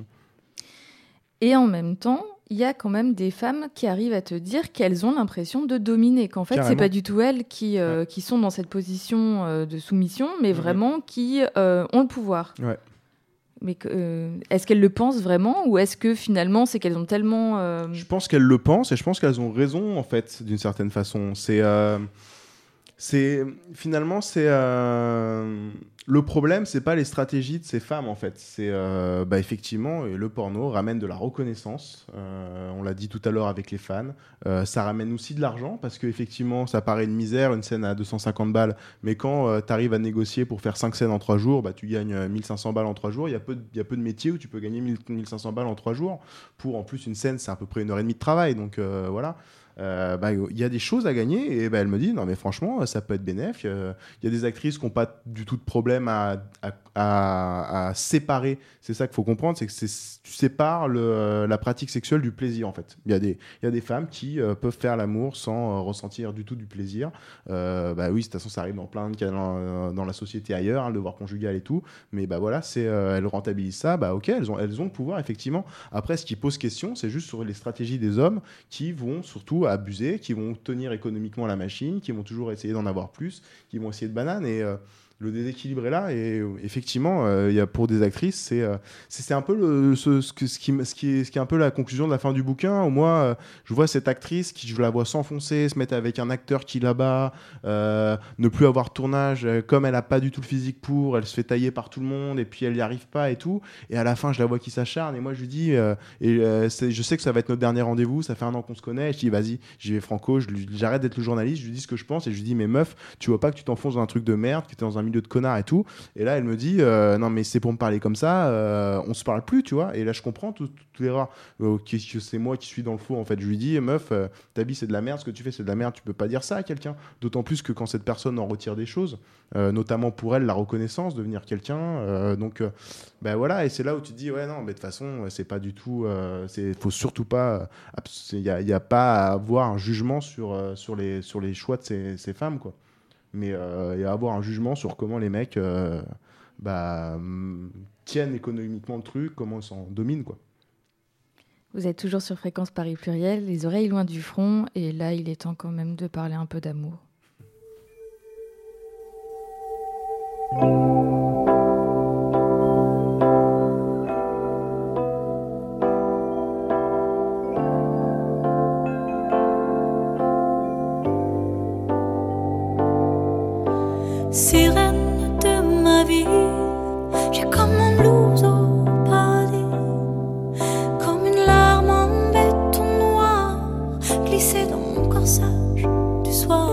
Et en même temps, il y a quand même des femmes qui arrivent à te dire qu'elles ont l'impression de dominer, qu'en fait, Carrément. C'est pas du tout elles qui, euh, ouais. qui sont dans cette position euh, de soumission, mais mmh. vraiment qui euh, ont le pouvoir. Ouais. Mais euh, est-ce qu'elles le pensent vraiment, ou est-ce que finalement, c'est qu'elles ont tellement... Euh... Je pense qu'elles le pensent, et je pense qu'elles ont raison, en fait, d'une certaine façon. C'est... Euh... C'est finalement c'est euh, le problème, c'est pas les stratégies de ces femmes en fait. C'est euh, bah effectivement le porno ramène de la reconnaissance. Euh, on l'a dit tout à l'heure avec les fans. Euh, ça ramène aussi de l'argent parce que effectivement ça paraît une misère une scène à deux cent cinquante balles, mais quand euh, tu arrives à négocier pour faire cinq scènes en trois jours, bah tu gagnes euh, mille cinq cents balles en trois jours. Il y a peu il y a peu de métiers où tu peux gagner mille cinq cents balles en trois jours. Pour en plus une scène c'est à peu près une heure et demie de travail, donc euh, voilà. Euh, bah, y a des choses à gagner et bah, elle me dit non mais franchement ça peut être bénéf. Il euh, y a des actrices qui n'ont pas du tout de problème à, à, à, à séparer. C'est ça qu'il faut comprendre, c'est que c'est, tu sépares le, euh, la pratique sexuelle du plaisir en fait. Il y a des, y a des femmes qui euh, peuvent faire l'amour sans euh, ressentir du tout du plaisir. Euh, bah oui, de toute façon ça arrive dans plein de cas dans, dans la société ailleurs, hein, le devoir conjugal et tout. Mais bah voilà, c'est, euh, elles rentabilisent ça. Bah ok, elles ont, elles ont le pouvoir effectivement. Après, ce qui pose question, c'est juste sur les stratégies des hommes qui vont surtout abuser, qui vont tenir économiquement la machine, qui vont toujours essayer d'en avoir plus, qui vont essayer de banane et euh, le déséquilibre est là et euh, effectivement euh, y a pour des actrices c'est, euh, c'est, c'est un peu le, ce, ce, ce, qui, ce, qui est, ce qui est un peu la conclusion de la fin du bouquin où moi euh, je vois cette actrice qui je la vois s'enfoncer, se mettre avec un acteur qui là-bas euh, ne plus avoir de tournage euh, comme elle a pas du tout le physique pour, elle se fait tailler par tout le monde et puis elle n'y arrive pas et tout et à la fin je la vois qui s'acharne et moi je lui dis euh, et, euh, c'est, je sais que ça va être notre dernier rendez-vous, ça fait un an qu'on se connaît et je dis vas-y j'y vais franco, je lui, j'arrête d'être le journaliste, je lui dis ce que je pense et je lui dis mais meuf tu vois pas que tu t'enfonces dans un truc de merde, que t'es dans un milieu de connards et tout. Et là, elle me dit, euh, non, mais c'est pour me parler comme ça, euh, on se parle plus, tu vois. Et là, je comprends toute tout, l'erreur. Euh, que, que c'est moi qui suis dans le faux, en fait. Je lui dis, meuf, euh, ta vie, c'est de la merde, ce que tu fais, c'est de la merde, tu peux pas dire ça à quelqu'un. D'autant plus que quand cette personne en retire des choses, euh, notamment pour elle, la reconnaissance, devenir quelqu'un. Euh, donc, euh, ben voilà. Et c'est là où tu te dis, ouais, non, mais de toute façon, c'est pas du tout. Euh, c'est, faut surtout pas. Il n'y a, y a pas à avoir un jugement sur, euh, sur, les, sur les choix de ces, ces femmes, quoi. Mais il euh, y a à avoir un jugement sur comment les mecs euh, bah, m- tiennent économiquement le truc, comment ils s'en dominent, quoi. Vous êtes toujours sur Fréquence Paris Pluriel, les oreilles loin du front, et là, il est temps quand même de parler un peu d'amour. Sirène de ma vie, j'ai comme un blues au paradis, comme une larme en béton noir glissée dans mon corsage du soir.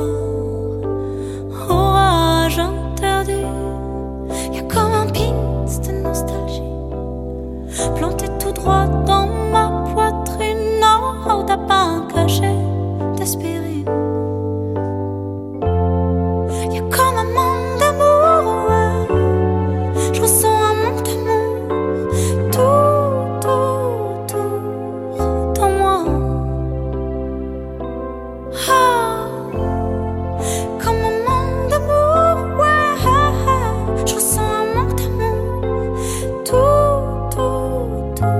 Orage interdit, y'a comme un pince de nostalgie planté tout droit dans ma poitrine. Oh, t'as pas un cachet d'aspirine. Y'a comme un manque d'amour, ouais. Je ressens un manque d'amour tout, tout, tout dans moi. Ah, comme un manque d'amour, ouais. Je ressens un manque d'amour tout, tout, tout.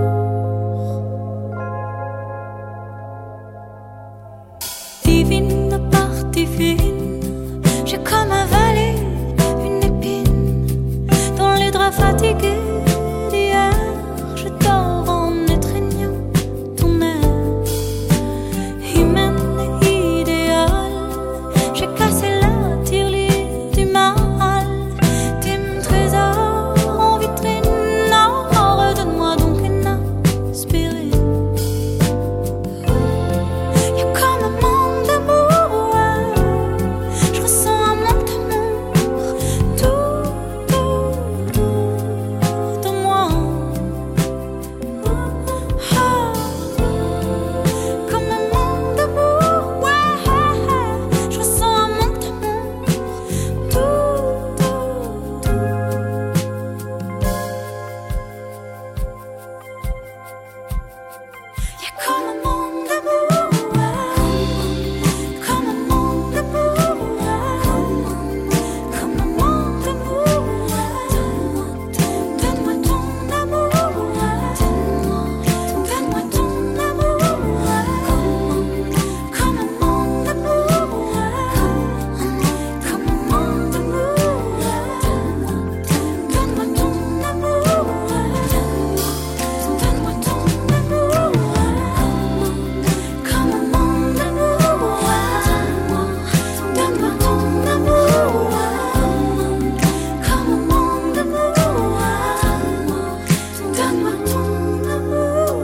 Divine partie fine, j'ai comme avalé une épine dans les draps fatigués d'hier. Je dors en étreignant ton air humaine et idéale. J'ai cassé la tirelire du mal. T'es mon trésor en vitrine. Oh, redonne-moi donc une aspirine. Y'a comme un manque d'amour, ouais. Je ressens un manque d'amour tout, tout, tout dans moi. Ah, comme un manque d'amour, ouais. Je ressens un manque d'amour tout, tout, tout. Y'a comme un manque d'amour, ouais. Comme un manque d'amour, ouais. Comme un manque d'amour, ouais. Donne-moi ton amour, ouais. Donne-moi ton amour, ouais. Comme un manque d'amour, ouais. Comme un manque d'amour, ouais. Donne-moi ton amour, ouais. Donne-moi ton amour, ouais. Comme un manque d'amour, ouais. Donne-moi ton amour, ouais. Comme un manque d'amour, ouais. Donne-moi ton amour,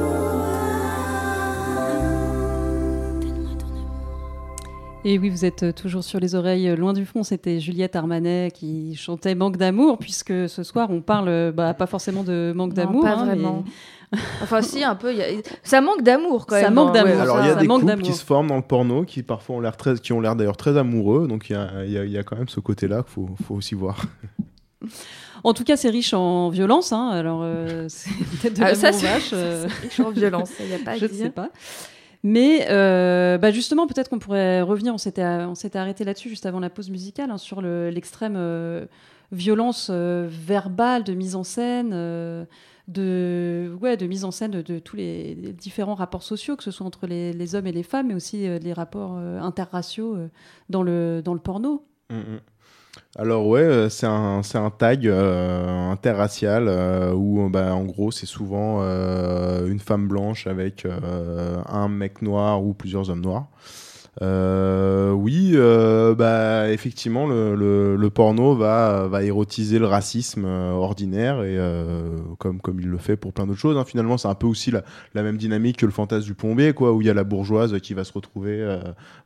ouais. Donne-moi ton amour. Et oui, vous êtes toujours sur les oreilles loin du front. C'était Juliette Armanet qui chantait Manque d'amour, puisque ce soir on parle bah, pas forcément de manque Non, d'amour. pas hein, vraiment. Enfin, si, un peu. y a- Ça manque d'amour, quand Ça même. manque hein, d'amour. ouais, Alors, il y ça- a ça des manque couples d'amour. qui se forment dans le porno qui parfois ont l'air très, qui ont l'air d'ailleurs très amoureux. Donc, il y a, il y a- il y a quand même ce côté-là qu'il faut, faut aussi voir. En tout cas, c'est riche en violence. Hein, alors, euh, c'est peut-être de Ah, ça, l'amour c'est- vache. euh, Je suis en violence, il n'y a pas à je ne dire. sais pas. Mais euh, bah justement, peut-être qu'on pourrait revenir. On s'était, on s'était arrêté là-dessus juste avant la pause musicale, hein, sur le, l'extrême euh, violence euh, verbale, de mise en scène, euh, de, ouais, de mise en scène de, de tous les, les différents rapports sociaux, que ce soit entre les, les hommes et les femmes, mais aussi euh, les rapports euh, interraciaux euh, dans, le, dans le porno. Mm, mm. Alors ouais, euh, c'est un, c'est un tag euh, interracial euh, où bah, en gros c'est souvent euh, une femme blanche avec euh, un mec noir ou plusieurs hommes noirs. Euh, oui, euh, bah effectivement, le, le, le porno va va érotiser le racisme euh, ordinaire et euh, comme comme il le fait pour plein d'autres choses. Hein. Finalement, c'est un peu aussi la, la même dynamique que le fantasme du plombier, quoi, où il y a la bourgeoise qui va se retrouver euh,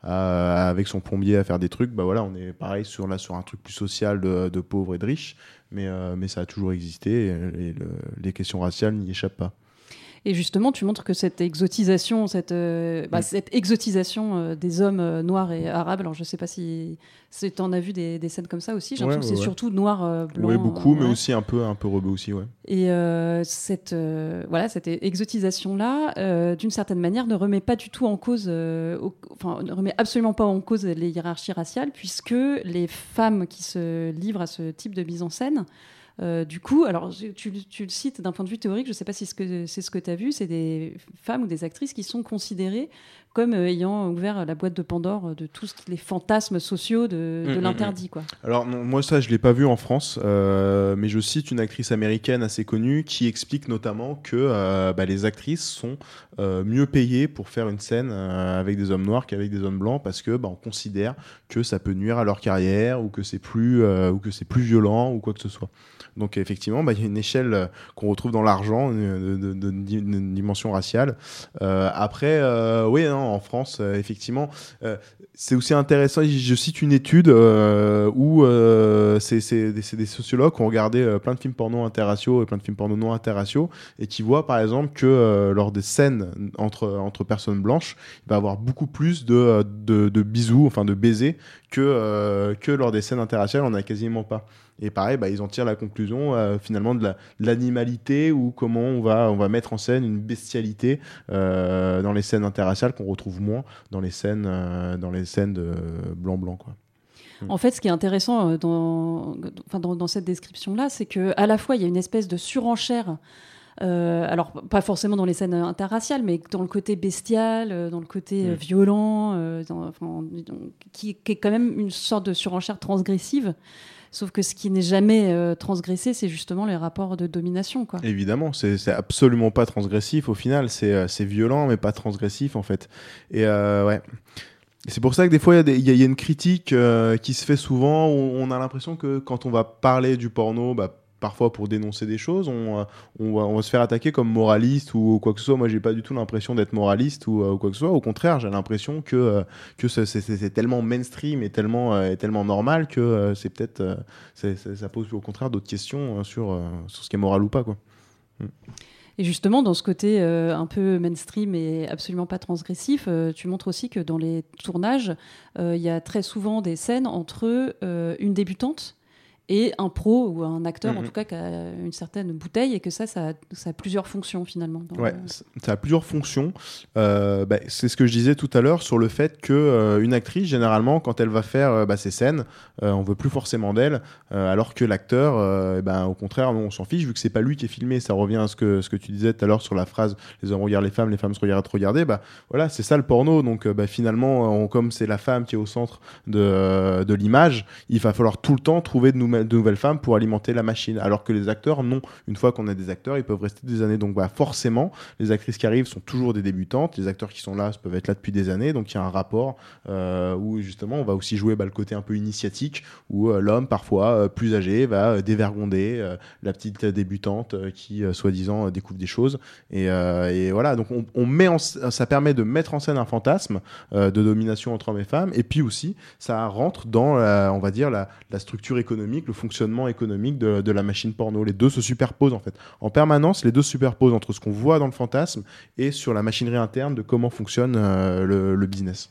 à, avec son plombier à faire des trucs. Bah voilà, on est pareil sur là sur un truc plus social de, de pauvres et de riches, mais euh, mais ça a toujours existé et, et le, les questions raciales n'y échappent pas. Et justement, tu montres que cette exotisation, cette, euh, bah, Mm. cette exotisation euh, des hommes euh, noirs et arabes, alors je ne sais pas si, si tu en as vu des, des scènes comme ça aussi, j'ai Ouais, l'impression que ouais, c'est ouais. surtout noir, euh, blanc. Oui, beaucoup, euh, mais ouais. aussi un peu un peu rebeu aussi, ouais. Et euh, cette, euh, voilà, cette exotisation-là, euh, d'une certaine manière, ne remet pas du tout en cause, euh, au, enfin, ne remet absolument pas en cause les hiérarchies raciales, puisque les femmes qui se livrent à ce type de mise en scène, Euh, du coup, alors tu, tu le cites d'un point de vue théorique, je ne sais pas si ce que, c'est ce que tu as vu, c'est des femmes ou des actrices qui sont considérées comme euh, ayant ouvert la boîte de Pandore de tous les fantasmes sociaux de, de Mmh, l'interdit, quoi. Alors non, moi ça je l'ai pas vu en France, euh, mais je cite une actrice américaine assez connue qui explique notamment que euh, bah, les actrices sont euh, mieux payées pour faire une scène euh, avec des hommes noirs qu'avec des hommes blancs parce que bah, on considère que ça peut nuire à leur carrière ou que c'est plus euh, ou que c'est plus violent ou quoi que ce soit. Donc effectivement, bah, il y a une échelle euh, qu'on retrouve dans l'argent, de, de, de, de, de dimension raciale. Euh, après, euh, oui, non, en France, euh, effectivement, euh, c'est aussi intéressant. Je cite une étude euh, où euh, c'est, c'est, des, c'est des sociologues qui ont regardé euh, plein de films porno interraciaux et plein de films porno non interraciaux et qui voient par exemple que euh, lors des scènes entre, entre personnes blanches, il va y avoir beaucoup plus de, de, de bisous, enfin de baisers, que, euh, que lors des scènes interraciales, on n'a quasiment pas. Et pareil, bah, ils en tirent la conclusion euh, finalement de, la, de l'animalité ou comment on va, on va mettre en scène une bestialité euh, dans les scènes interraciales qu'on retrouve moins dans les scènes, euh, dans les scènes de blanc-blanc, quoi. En fait, ce qui est intéressant dans, enfin, dans, dans cette description-là, c'est qu'à la fois, il y a une espèce de surenchère. Euh, alors, pas forcément dans les scènes interraciales, mais dans le côté bestial, dans le côté mmh. violent, euh, dans, enfin, qui, qui est quand même une sorte de surenchère transgressive. Sauf que ce qui n'est jamais euh, transgressé, c'est justement les rapports de domination, quoi. Évidemment, c'est, c'est absolument pas transgressif au final. C'est, c'est violent, mais pas transgressif en fait. Et euh, ouais. C'est pour ça que des fois, il y, y, y a une critique euh, qui se fait souvent où on a l'impression que quand on va parler du porno, bah, parfois pour dénoncer des choses, on, on, va, on va se faire attaquer comme moraliste ou quoi que ce soit. Moi, j'ai pas du tout l'impression d'être moraliste ou, ou quoi que ce soit. Au contraire, j'ai l'impression que, euh, que c'est, c'est, c'est tellement mainstream et tellement, euh, et tellement normal que euh, c'est peut-être, euh, c'est, c'est, ça pose au contraire d'autres questions euh, sur, euh, sur ce qui est moral ou pas, quoi. Mm. Et justement, dans ce côté euh, un peu mainstream et absolument pas transgressif, euh, tu montres aussi que dans les tournages, il euh, y a très souvent des scènes entre euh, une débutante et un pro ou un acteur, mmh. en tout cas, qui a une certaine bouteille, et que ça, ça a, ça a plusieurs fonctions, finalement. Ouais, le... ça a plusieurs fonctions. Euh, bah, c'est ce que je disais tout à l'heure sur le fait qu'une euh, actrice, généralement, quand elle va faire euh, bah, ses scènes, euh, on veut plus forcément d'elle, euh, alors que l'acteur, euh, bah, au contraire, on s'en fiche, vu que c'est pas lui qui est filmé. Ça revient à ce que, ce que tu disais tout à l'heure sur la phrase « les hommes regardent les femmes, les femmes se regardent regarder ». Bah, voilà, c'est ça le porno. Donc, bah, finalement, on, comme c'est la femme qui est au centre de, euh, de l'image, il va falloir tout le temps trouver de nouvelles de nouvelles femmes pour alimenter la machine, alors que les acteurs, non. Une fois qu'on a des acteurs, ils peuvent rester des années. Donc bah, forcément, les actrices qui arrivent sont toujours des débutantes, les acteurs qui sont là peuvent être là depuis des années, donc il y a un rapport euh, où justement on va aussi jouer bah, le côté un peu initiatique, où euh, l'homme parfois euh, plus âgé va euh, dévergonder euh, la petite débutante euh, qui euh, soi-disant euh, découvre des choses, et, euh, et voilà, donc on, on met en, ça permet de mettre en scène un fantasme euh, de domination entre hommes et femmes, et puis aussi ça rentre dans la, on va dire la, la structure économique, le fonctionnement économique de, de la machine porno. Les deux se superposent en fait. En permanence, les deux se superposent entre ce qu'on voit dans le fantasme et sur la machinerie interne de comment fonctionne euh, le, le business.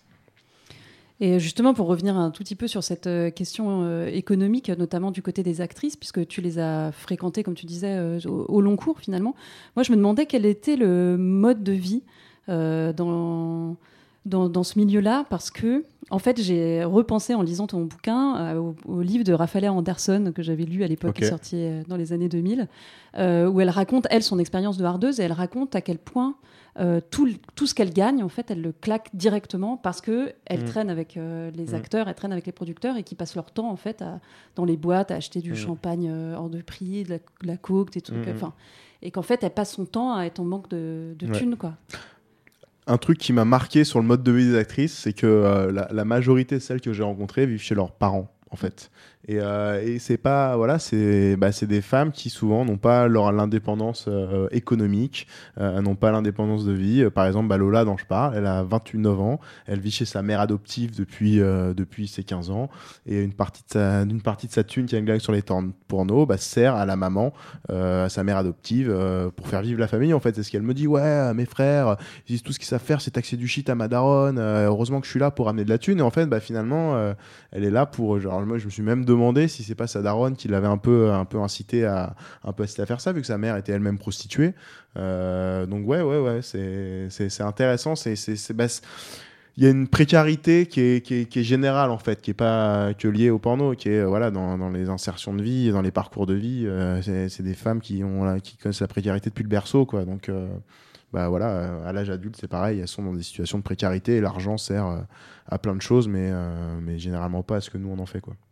Et justement, pour revenir un tout petit peu sur cette question euh, économique, notamment du côté des actrices, puisque tu les as fréquentées, comme tu disais, euh, au, au long cours finalement, moi je me demandais quel était le mode de vie euh, dans... Dans, dans ce milieu-là, parce que en fait j'ai repensé en lisant ton bouquin euh, au, au livre de Raffaella Anderson que j'avais lu à l'époque, okay. qui est sorti euh, dans les années deux mille, euh, où elle raconte elle son expérience de hardeuse, et elle raconte à quel point euh, tout, tout ce qu'elle gagne en fait elle le claque directement parce que elle mmh. traîne avec euh, les acteurs, mmh. elle traîne avec les producteurs, et qui passent leur temps en fait à, dans les boîtes à acheter du mmh. champagne euh, hors de prix, de la, de la coke, des trucs, enfin, mmh. et qu'en fait elle passe son temps à être en manque de, de ouais. thunes, quoi. un truc qui m'a marqué sur le mode de vie des actrices, c'est que euh, la, la majorité de celles que j'ai rencontrées vivent chez leurs parents, en fait. Et, euh, et c'est pas voilà, c'est bah, c'est des femmes qui souvent n'ont pas leur l'indépendance euh, économique, euh, n'ont pas l'indépendance de vie. Par exemple, bah, Lola dont je parle, elle a vingt-neuf ans, elle vit chez sa mère adoptive depuis euh, depuis ses quinze ans, et une partie de sa une partie de sa thune qui a une glague sur les temps porno, bah, sert à la maman, euh, à sa mère adoptive, euh, pour faire vivre la famille. En fait, c'est ce qu'elle me dit. Ouais, mes frères, ils disent tout ce qu'ils savent faire, c'est taxer du shit à ma daronne. Euh, heureusement que je suis là pour amener de la thune. Et en fait, bah finalement, euh, elle est là pour genre moi je me suis même demandé si c'est pas sa daronne qui l'avait un peu un peu incité à un peu incité à faire ça, vu que sa mère était elle-même prostituée. Euh, donc ouais ouais ouais c'est c'est c'est intéressant. C'est c'est c'est bah, il y a une précarité qui est, qui est qui est générale en fait, qui est pas que liée au porno, qui est euh, voilà dans dans les insertions de vie, dans les parcours de vie. Euh, c'est c'est des femmes qui ont là, qui connaissent la précarité depuis le berceau quoi. Donc euh, bah voilà, à l'âge adulte, c'est pareil, elles sont dans des situations de précarité et l'argent sert euh, à plein de choses, mais, euh, mais généralement pas à ce que nous on en fait, quoi.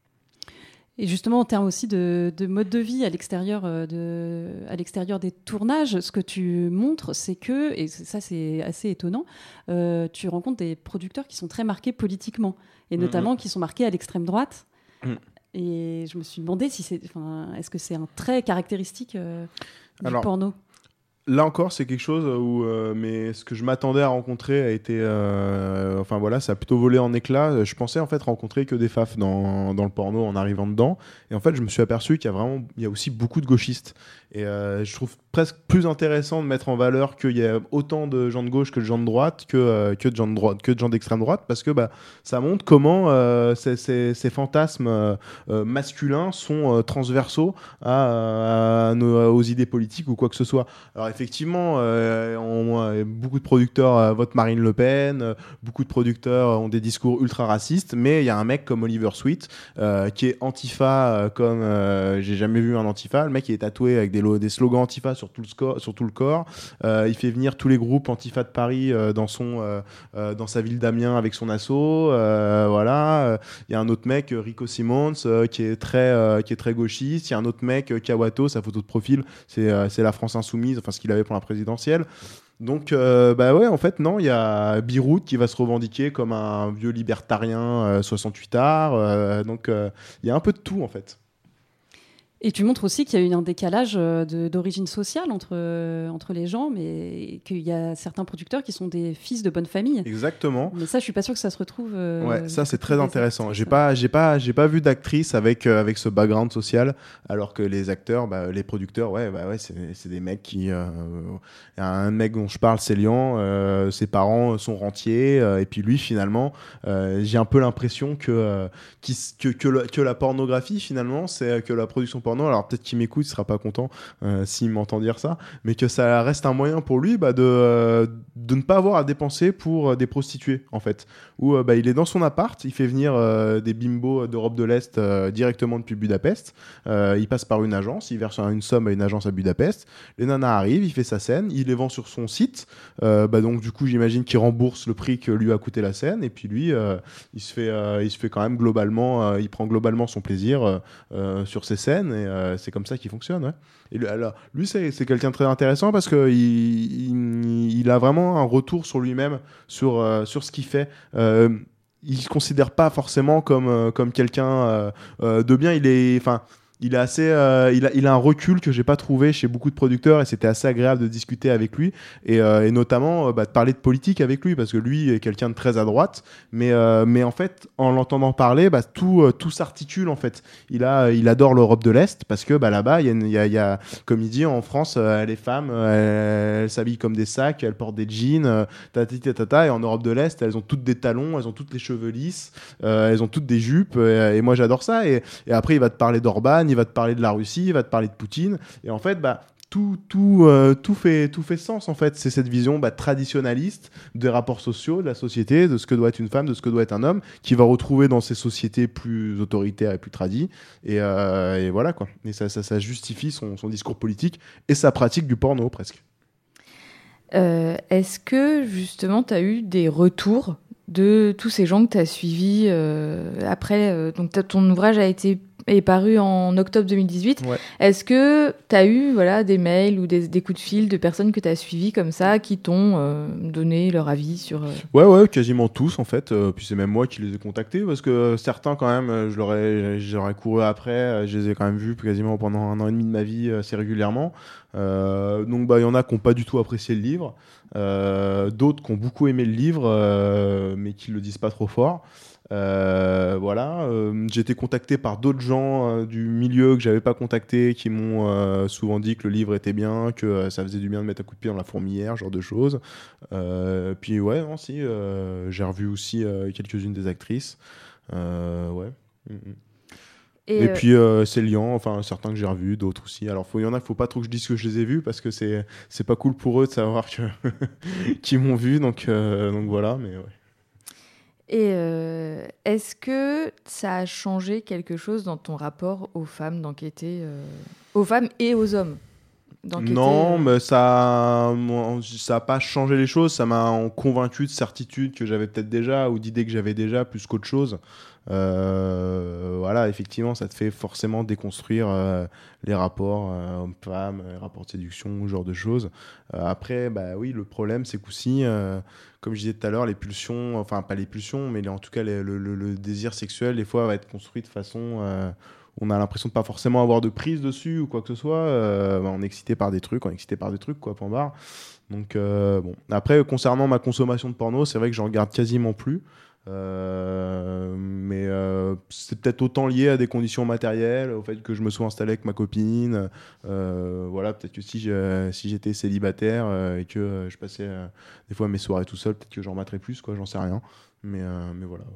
Et justement, en termes aussi de, de mode de vie à l'extérieur, de, à l'extérieur des tournages, ce que tu montres, c'est que, et ça c'est assez étonnant, euh, tu rencontres des producteurs qui sont très marqués politiquement, et notamment mmh. qui sont marqués à l'extrême droite. Mmh. Et je me suis demandé si c'est, enfin, est-ce que c'est un trait caractéristique euh, du Alors, porno ? Là encore, c'est quelque chose où, euh, mais ce que je m'attendais à rencontrer a été, euh, enfin voilà, ça a plutôt volé en éclats. Je pensais en fait rencontrer que des faf dans dans le porno en arrivant dedans, et en fait, je me suis aperçu qu'il y a vraiment, il y a aussi beaucoup de gauchistes. Et euh, je trouve presque plus intéressant de mettre en valeur qu'il y a autant de gens de gauche que de gens de droite, que euh, que de gens de droite, que de gens d'extrême droite, parce que bah ça montre comment euh, ces, ces, ces fantasmes euh, masculins sont euh, transversaux à, à nos, aux idées politiques ou quoi que ce soit. Alors effectivement, euh, on, beaucoup de producteurs euh, votent Marine Le Pen, euh, beaucoup de producteurs ont des discours ultra racistes, mais il y a un mec comme Oliver Sweet euh, qui est antifa euh, comme euh, j'ai jamais vu un antifa. Le mec il est tatoué avec des, lo- des slogans antifa sur tout le, sco- sur tout le corps. Euh, il fait venir tous les groupes antifa de Paris euh, dans son euh, euh, dans sa ville d'Amiens avec son asso. Euh, voilà. Il y a un autre mec, Rico Simons, euh, qui est très euh, qui est très gauchiste. Il y a un autre mec, Kawato, sa photo de profil, c'est euh, c'est la France insoumise, enfin ce qu'il avait pour la présidentielle. Donc, euh, bah ouais, en fait, non, il y a Birout qui va se revendiquer comme un vieux libertarien euh, soixante-huit art. Euh, donc, il euh, y a un peu de tout, en fait. Et tu montres aussi qu'il y a eu un décalage de, d'origine sociale entre, euh, entre les gens, mais qu'il y a certains producteurs qui sont des fils de bonne famille. Exactement. Mais ça, je suis pas sûre que ça se retrouve. Euh, ouais, ça c'est très intéressant. J'ai pas, j'ai pas, j'ai pas vu d'actrice avec euh, avec ce background social, alors que les acteurs, bah, les producteurs, ouais, bah ouais, c'est, c'est des mecs qui. Euh, y a un mec dont je parle, c'est Lian. Euh, ses parents sont rentiers, euh, et puis lui, finalement, euh, j'ai un peu l'impression que euh, que que, le, que la pornographie, finalement, c'est que la production porno. Alors peut-être qu'il m'écoute, il sera pas content euh, s'il m'entend dire ça, mais que ça reste un moyen pour lui bah, de, euh, de ne pas avoir à dépenser pour euh, des prostituées en fait. Où euh, bah, il est dans son appart, il fait venir euh, des bimbos d'Europe de l'Est euh, directement depuis Budapest. Euh, il passe par une agence, il verse une somme à une agence à Budapest. Les nanas arrivent, il fait sa scène, il les vend sur son site. Euh, bah, donc du coup j'imagine qu'il rembourse le prix que lui a coûté la scène, et puis lui euh, il se fait, euh, il se fait quand même globalement, euh, il prend globalement son plaisir euh, sur ses scènes. Et euh, c'est comme ça qu'il fonctionne. Ouais. Et lui, alors, lui c'est, c'est quelqu'un de très intéressant parce qu'il il, il a vraiment un retour sur lui-même, sur, euh, sur ce qu'il fait. Euh, il ne se considère pas forcément comme, euh, comme quelqu'un euh, euh, de bien. Il est, enfin, il est assez, euh, il a, il a un recul que j'ai pas trouvé chez beaucoup de producteurs, et c'était assez agréable de discuter avec lui et, euh, et notamment euh, bah, de parler de politique avec lui, parce que lui est quelqu'un de très à droite, mais euh, mais en fait en l'entendant parler, bah, tout euh, tout s'articule en fait. Il a, il adore l'Europe de l'Est parce que bah là-bas il y a, il y a, il y a comme il dit en France, euh, les femmes euh, elles, elles s'habillent comme des sacs, elles portent des jeans, euh, tata tata, et en Europe de l'Est elles ont toutes des talons, elles ont toutes les cheveux lisses, euh, elles ont toutes des jupes, et, et moi j'adore ça. Et, et après il va te parler d'Orban, il va te parler de la Russie, il va te parler de Poutine, et en fait bah tout tout euh, tout fait tout fait sens en fait. C'est cette vision bah, traditionnaliste des rapports sociaux, de la société, de ce que doit être une femme, de ce que doit être un homme, qui va retrouver dans ces sociétés plus autoritaires et plus tradies, et, euh, et voilà quoi. Et ça, ça, ça justifie son, son discours politique et sa pratique du porno presque. Euh, est-ce que justement tu as eu des retours de tous ces gens que tu as suivis euh, après euh, donc ton ouvrage a été est paru en octobre deux mille dix-huit. Ouais. Est-ce que tu as eu voilà, des mails ou des, des coups de fil de personnes que tu as suivies comme ça, qui t'ont euh, donné leur avis sur... Euh... Ouais, ouais, quasiment tous en fait. Euh, puis c'est même moi qui les ai contactés parce que euh, certains quand même, euh, je leur ai, j'aurais couru après. Euh, je les ai quand même vus quasiment pendant un an et demi de ma vie assez régulièrement. Euh, donc bah il y en a qui n'ont pas du tout apprécié le livre. Euh, d'autres qui ont beaucoup aimé le livre euh, mais qui le disent pas trop fort. Euh, voilà, euh, j'ai été contacté par d'autres gens euh, du milieu que j'avais pas contacté, qui m'ont euh, souvent dit que le livre était bien, que euh, ça faisait du bien de mettre un coup de pied dans la fourmilière, genre de choses. Euh, puis ouais, non, si, euh, j'ai revu aussi euh, quelques-unes des actrices. Euh, ouais. Mm-hmm. Et, Et euh... puis euh, c'est liant, enfin certains que j'ai revus, d'autres aussi. Alors il y en a, faut pas trop que je dise que je les ai vus parce que c'est c'est pas cool pour eux de savoir que qu'ils m'ont vu, donc euh, donc voilà, mais ouais. Et euh, est-ce que ça a changé quelque chose dans ton rapport aux femmes d'enquêter, euh, aux femmes et aux hommes d'enquêter, Non, euh... mais ça ça a pas changé les choses. Ça m'a convaincu de certitudes que j'avais peut-être déjà ou d'idées que j'avais déjà plus qu'autre chose. Euh, voilà, effectivement, ça te fait forcément déconstruire euh, les rapports euh, hommes-femmes, les rapports de séduction, ce genre de choses. Euh, après, bah oui, le problème, c'est qu'aussi, euh, comme je disais tout à l'heure, les pulsions, enfin pas les pulsions, mais en tout cas les, le, le, le désir sexuel, des fois, va être construit de façon, euh, on a l'impression de pas forcément avoir de prise dessus ou quoi que ce soit. Euh, bah, on est excité par des trucs, on est excité par des trucs, quoi, point barre. Donc euh, bon. Après, concernant ma consommation de porno, c'est vrai que j'en regarde quasiment plus. Euh, mais euh, c'est peut-être autant lié à des conditions matérielles, au fait que je me sois installé avec ma copine. Euh, voilà, peut-être que si, je, si j'étais célibataire euh, et que euh, je passais euh, des fois mes soirées tout seul, peut-être que j'en remettrais plus, quoi, j'en sais rien. Mais, euh, mais voilà.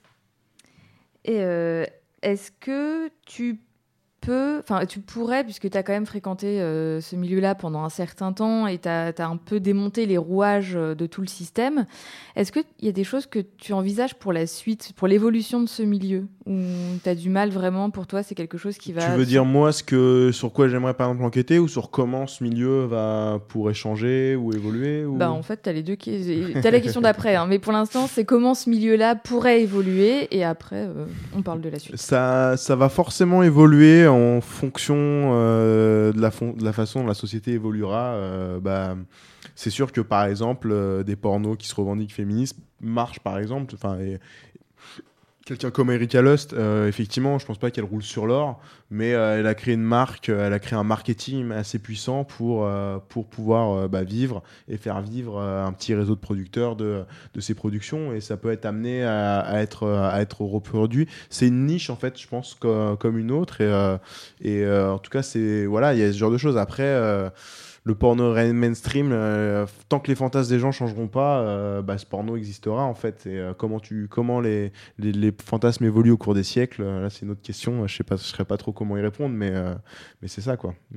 Ouais. Et euh, est-ce que tu peux, enfin, tu pourrais, puisque tu as quand même fréquenté euh, ce milieu-là pendant un certain temps et tu as un peu démonté les rouages de tout le système, est-ce qu'il y a des choses que tu envisages pour la suite, pour l'évolution de ce milieu, où tu as du mal vraiment, pour toi, c'est quelque chose qui va... Tu veux dire, moi, ce que, sur quoi j'aimerais par exemple enquêter, ou sur comment ce milieu va, pourrait changer ou évoluer ou... Bah, en fait, tu as les deux qui... Tu as la question d'après, hein, mais pour l'instant, c'est comment ce milieu-là pourrait évoluer, et après, euh, on parle de la suite. Ça, ça va forcément évoluer en fonction euh, de, la fon- de la façon dont la société évoluera. Euh, bah, c'est sûr que, par exemple, euh, des pornos qui se revendiquent féministes marchent, par exemple. Enfin, et, quelqu'un comme Erika Lust, euh, effectivement, je pense pas qu'elle roule sur l'or, mais euh, elle a créé une marque, euh, elle a créé un marketing assez puissant pour, euh, pour pouvoir euh, bah, vivre et faire vivre euh, un petit réseau de producteurs de, de ses productions, et ça peut être amené à, à, être, à être reproduit. C'est une niche, en fait, je pense, co- comme une autre, et, euh, et euh, en tout cas, c'est, voilà, il y a ce genre de choses. Après... Euh, le porno mainstream, euh, tant que les fantasmes des gens changeront pas, euh, bah, ce porno existera en fait. Et euh, comment tu, comment les, les, les fantasmes évoluent au cours des siècles, euh, là c'est une autre question. Je sais pas, je saurais pas trop comment y répondre, mais euh, mais c'est ça quoi. Mm.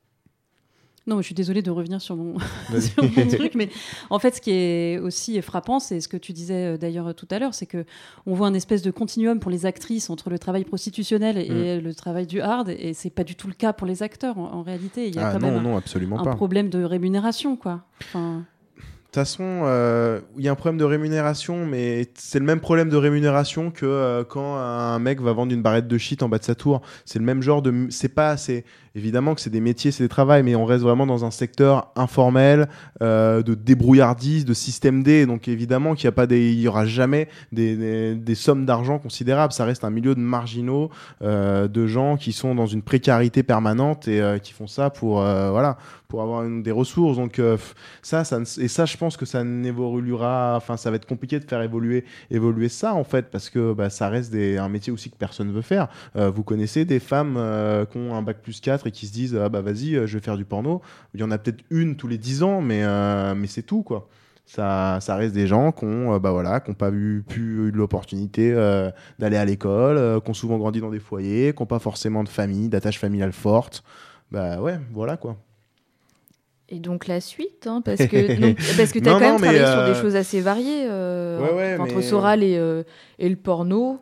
Non, je suis désolée de revenir sur mon, sur mon truc, mais en fait, ce qui est aussi frappant, c'est ce que tu disais d'ailleurs tout à l'heure, c'est que on voit un espèce de continuum pour les actrices entre le travail prostitutionnel et mmh. le travail du hard, et c'est pas du tout le cas pour les acteurs. En, en réalité, il y a ah, quand non, même non, un, absolument un pas. problème de rémunération, quoi. Enfin... De toute façon, il euh, y a un problème de rémunération, mais c'est le même problème de rémunération que euh, quand un mec va vendre une barrette de shit en bas de sa tour. C'est le même genre de... C'est pas... C'est... Évidemment que c'est des métiers, c'est des travails, mais on reste vraiment dans un secteur informel, euh, de débrouillardise, de système D. Donc évidemment qu'il y a pas des, il y aura jamais des, des, des sommes d'argent considérables. Ça reste un milieu de marginaux, euh, de gens qui sont dans une précarité permanente et euh, qui font ça pour, euh, voilà, pour avoir une, des ressources. Donc euh, ça, ça, et ça, je pense que ça n'évoluera. Enfin, ça va être compliqué de faire évoluer, évoluer ça en fait, parce que bah, ça reste des, un métier aussi que personne veut faire. Euh, vous connaissez des femmes euh, qui ont un bac plus quatre et qui se disent ah bah vas-y je vais faire du porno. Il y en a peut-être une tous les dix ans, mais euh, mais c'est tout quoi. Ça, ça reste des gens qui ont euh, bah voilà qui n'ont pas eu, pu eu l'opportunité euh, d'aller à l'école, euh, qui ont souvent grandi dans des foyers, qui n'ont pas forcément de famille, d'attache familiale forte. Bah ouais, voilà quoi. Et donc la suite, hein, parce que donc, parce que tu as quand même travaillé euh... sur des choses assez variées euh, ouais, ouais, entre mais... Soral et, euh, et le porno.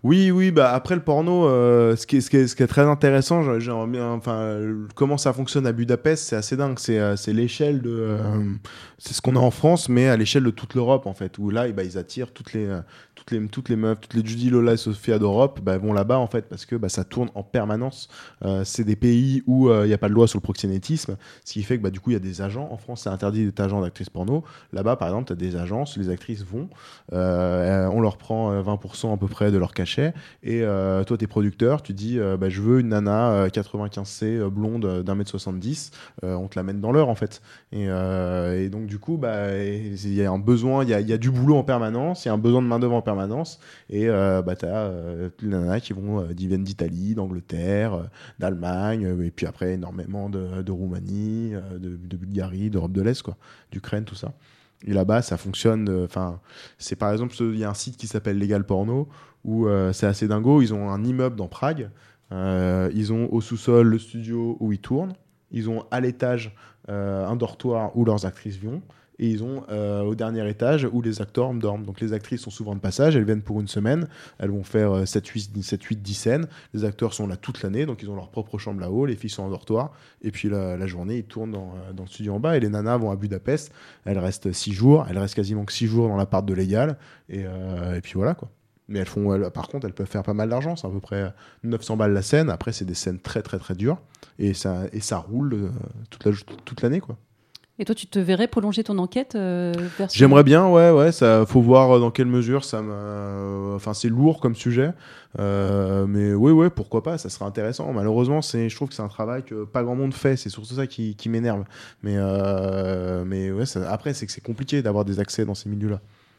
Oui, oui, bah après le porno, euh, ce, qui est, ce, qui est, ce qui est très intéressant, j'ai, j'ai, enfin, euh, comment ça fonctionne à Budapest, c'est assez dingue. C'est, euh, c'est l'échelle de. Euh, c'est ce qu'on a en France, mais à l'échelle de toute l'Europe, en fait, où là, eh ben, ils attirent toutes les, euh, toutes, les, toutes les meufs, toutes les Judy, Lola et Sophia d'Europe, bah, vont là-bas, en fait, parce que bah, ça tourne en permanence. Euh, c'est des pays où il euh, n'y a pas de loi sur le proxénétisme, ce qui fait que bah, du coup, il y a des agents. En France, c'est interdit d'être agent d'actrice porno. Là-bas, par exemple, tu as des agences, les actrices vont, euh, on leur prend vingt pour cent à peu près de leur cachet. Et euh, toi, t'es producteur, tu dis euh, bah, je veux une nana euh, quatre-vingt-quinze C euh, blonde euh, d'un mètre soixante-dix, euh, on te l'amène dans l'heure en fait. Et, euh, et donc, du coup, bah, il y a un besoin, il y a, y a du boulot en permanence, il y a un besoin de main-d'œuvre en permanence. Et euh, bah, t'as euh, les nanas qui vont, euh, qui viennent d'Italie, d'Angleterre, euh, d'Allemagne, euh, et puis après énormément de, de Roumanie, euh, de, de Bulgarie, d'Europe de l'Est, quoi, d'Ukraine, tout ça. Et là-bas, ça fonctionne. Enfin, euh, c'est par exemple, il y a un site qui s'appelle Legal Porno où euh, c'est assez dingo. Ils ont un immeuble dans Prague. Euh, ils ont au sous-sol le studio où ils tournent. Ils ont à l'étage euh, un dortoir où leurs actrices vont. Et ils ont euh, au dernier étage où les acteurs dorment. Donc les actrices sont souvent de passage, elles viennent pour une semaine, elles vont faire euh, sept, huit, dix scènes. Les acteurs sont là toute l'année, donc ils ont leur propre chambre là-haut, les filles sont en dortoir. Et puis la, la journée, ils tournent dans, euh, dans le studio en bas. Et les nanas vont à Budapest, elles restent six jours, elles restent quasiment que six jours dans l'appart de Légal. Et, euh, et puis voilà quoi. Mais elles font, elles, par contre, elles peuvent faire pas mal d'argent, c'est à peu près neuf cents balles la scène. Après, c'est des scènes très très très dures. Et ça, et ça roule euh, toute, la, toute l'année quoi. Et toi, tu te verrais prolonger ton enquête euh, vers ce... J'aimerais bien, ouais, ouais. Ça, faut voir dans quelle mesure ça me. Enfin, c'est lourd comme sujet, euh, mais oui, ouais, pourquoi pas. Ça serait intéressant. Malheureusement, c'est, je trouve que c'est un travail que pas grand monde fait. C'est surtout ça qui, qui m'énerve. Mais, euh, mais ouais. Ça, après, c'est que c'est compliqué d'avoir des accès dans ces milieux-là.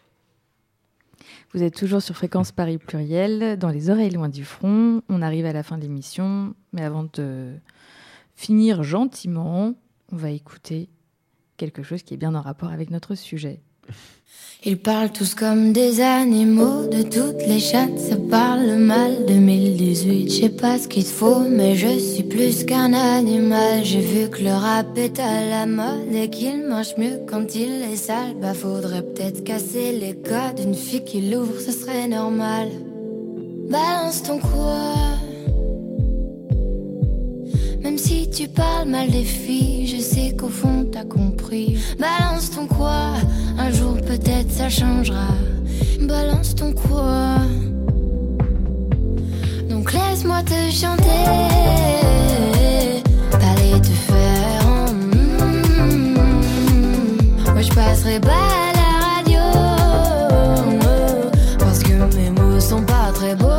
Vous êtes toujours sur Fréquence Paris Pluriel, dans les oreilles loin du front. On arrive à la fin de l'émission, mais avant de finir gentiment, on va écouter quelque chose qui est bien en rapport avec notre sujet. Ils parlent tous comme des animaux, de toutes les chattes, ça parle mal. deux mille dix-huit, je sais pas ce qu'il te faut, mais je suis plus qu'un animal. J'ai vu que le rap est à la mode et qu'il marche mieux quand il est sale. Bah faudrait peut-être casser les codes, une fille qui l'ouvre, ce serait normal. Balance ton quoi. Même si tu parles mal des filles, je sais qu'au fond t'as compris. Balance ton quoi, un jour peut-être ça changera. Balance ton quoi. Donc laisse-moi te chanter, t'allais te faire en mm, moi je passerai pas à la radio, parce que mes mots sont pas très beaux.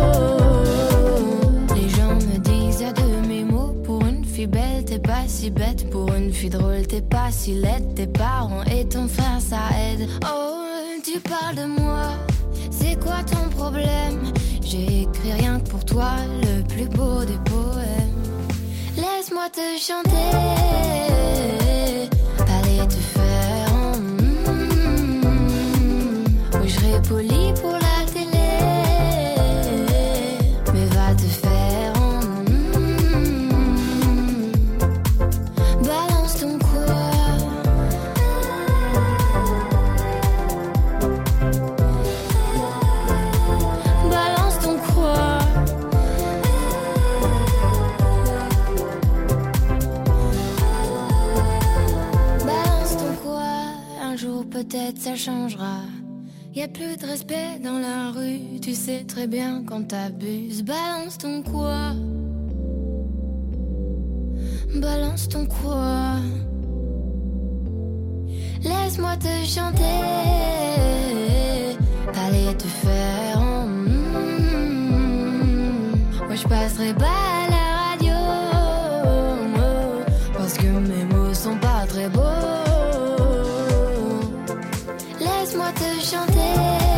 Belle, t'es pas si bête. Pour une fille drôle, t'es pas si laide. Tes parents et ton frère, ça aide. Oh, tu parles de moi, c'est quoi ton problème? J'ai écrit rien que pour toi, le plus beau des poèmes. Laisse-moi te chanter, t'allais te faire en mm, oui, je serai poli pour la télé, mais va te faire. Peut-être ça changera. Y'a plus de respect dans la rue. Tu sais très bien quand t'abuses. Balance ton quoi. Balance ton quoi. Laisse-moi te chanter. T'allais te faire en mm, moi je passerai pas à la radio, parce que mes mots sont pas très beaux. Laisse-moi te chanter,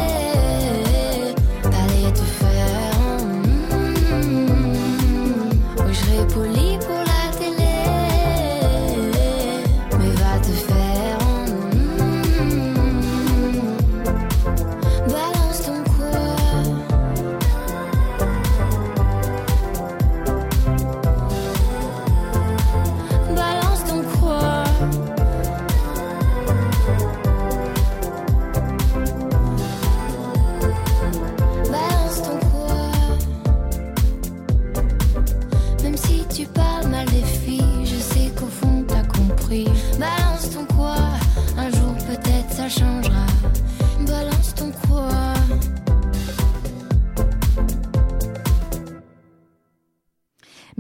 t'allais te faire en mm, oui, je serai poli pour la télé, mais va te faire en mm, balance ton quoi. Balance ton quoi.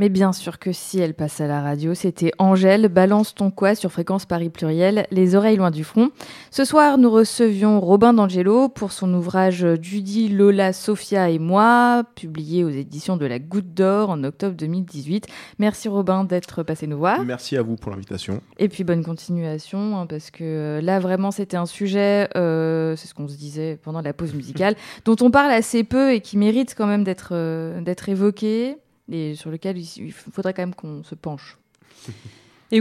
Mais bien sûr que si elle passe à la radio, c'était Angèle, Balance ton quoi sur Fréquence Paris Pluriel, les oreilles loin du front. Ce soir, nous recevions Robin D'Angelo pour son ouvrage Judy, Lola, Sophia et moi, publié aux éditions de la Goutte d'Or en octobre deux mille dix-huit. Merci Robin d'être passé nous voir. Merci à vous pour l'invitation. Et puis bonne continuation, hein, parce que là vraiment c'était un sujet, euh, c'est ce qu'on se disait pendant la pause musicale, dont on parle assez peu et qui mérite quand même d'être, euh, d'être évoqué, et sur lequel il faudrait quand même qu'on se penche.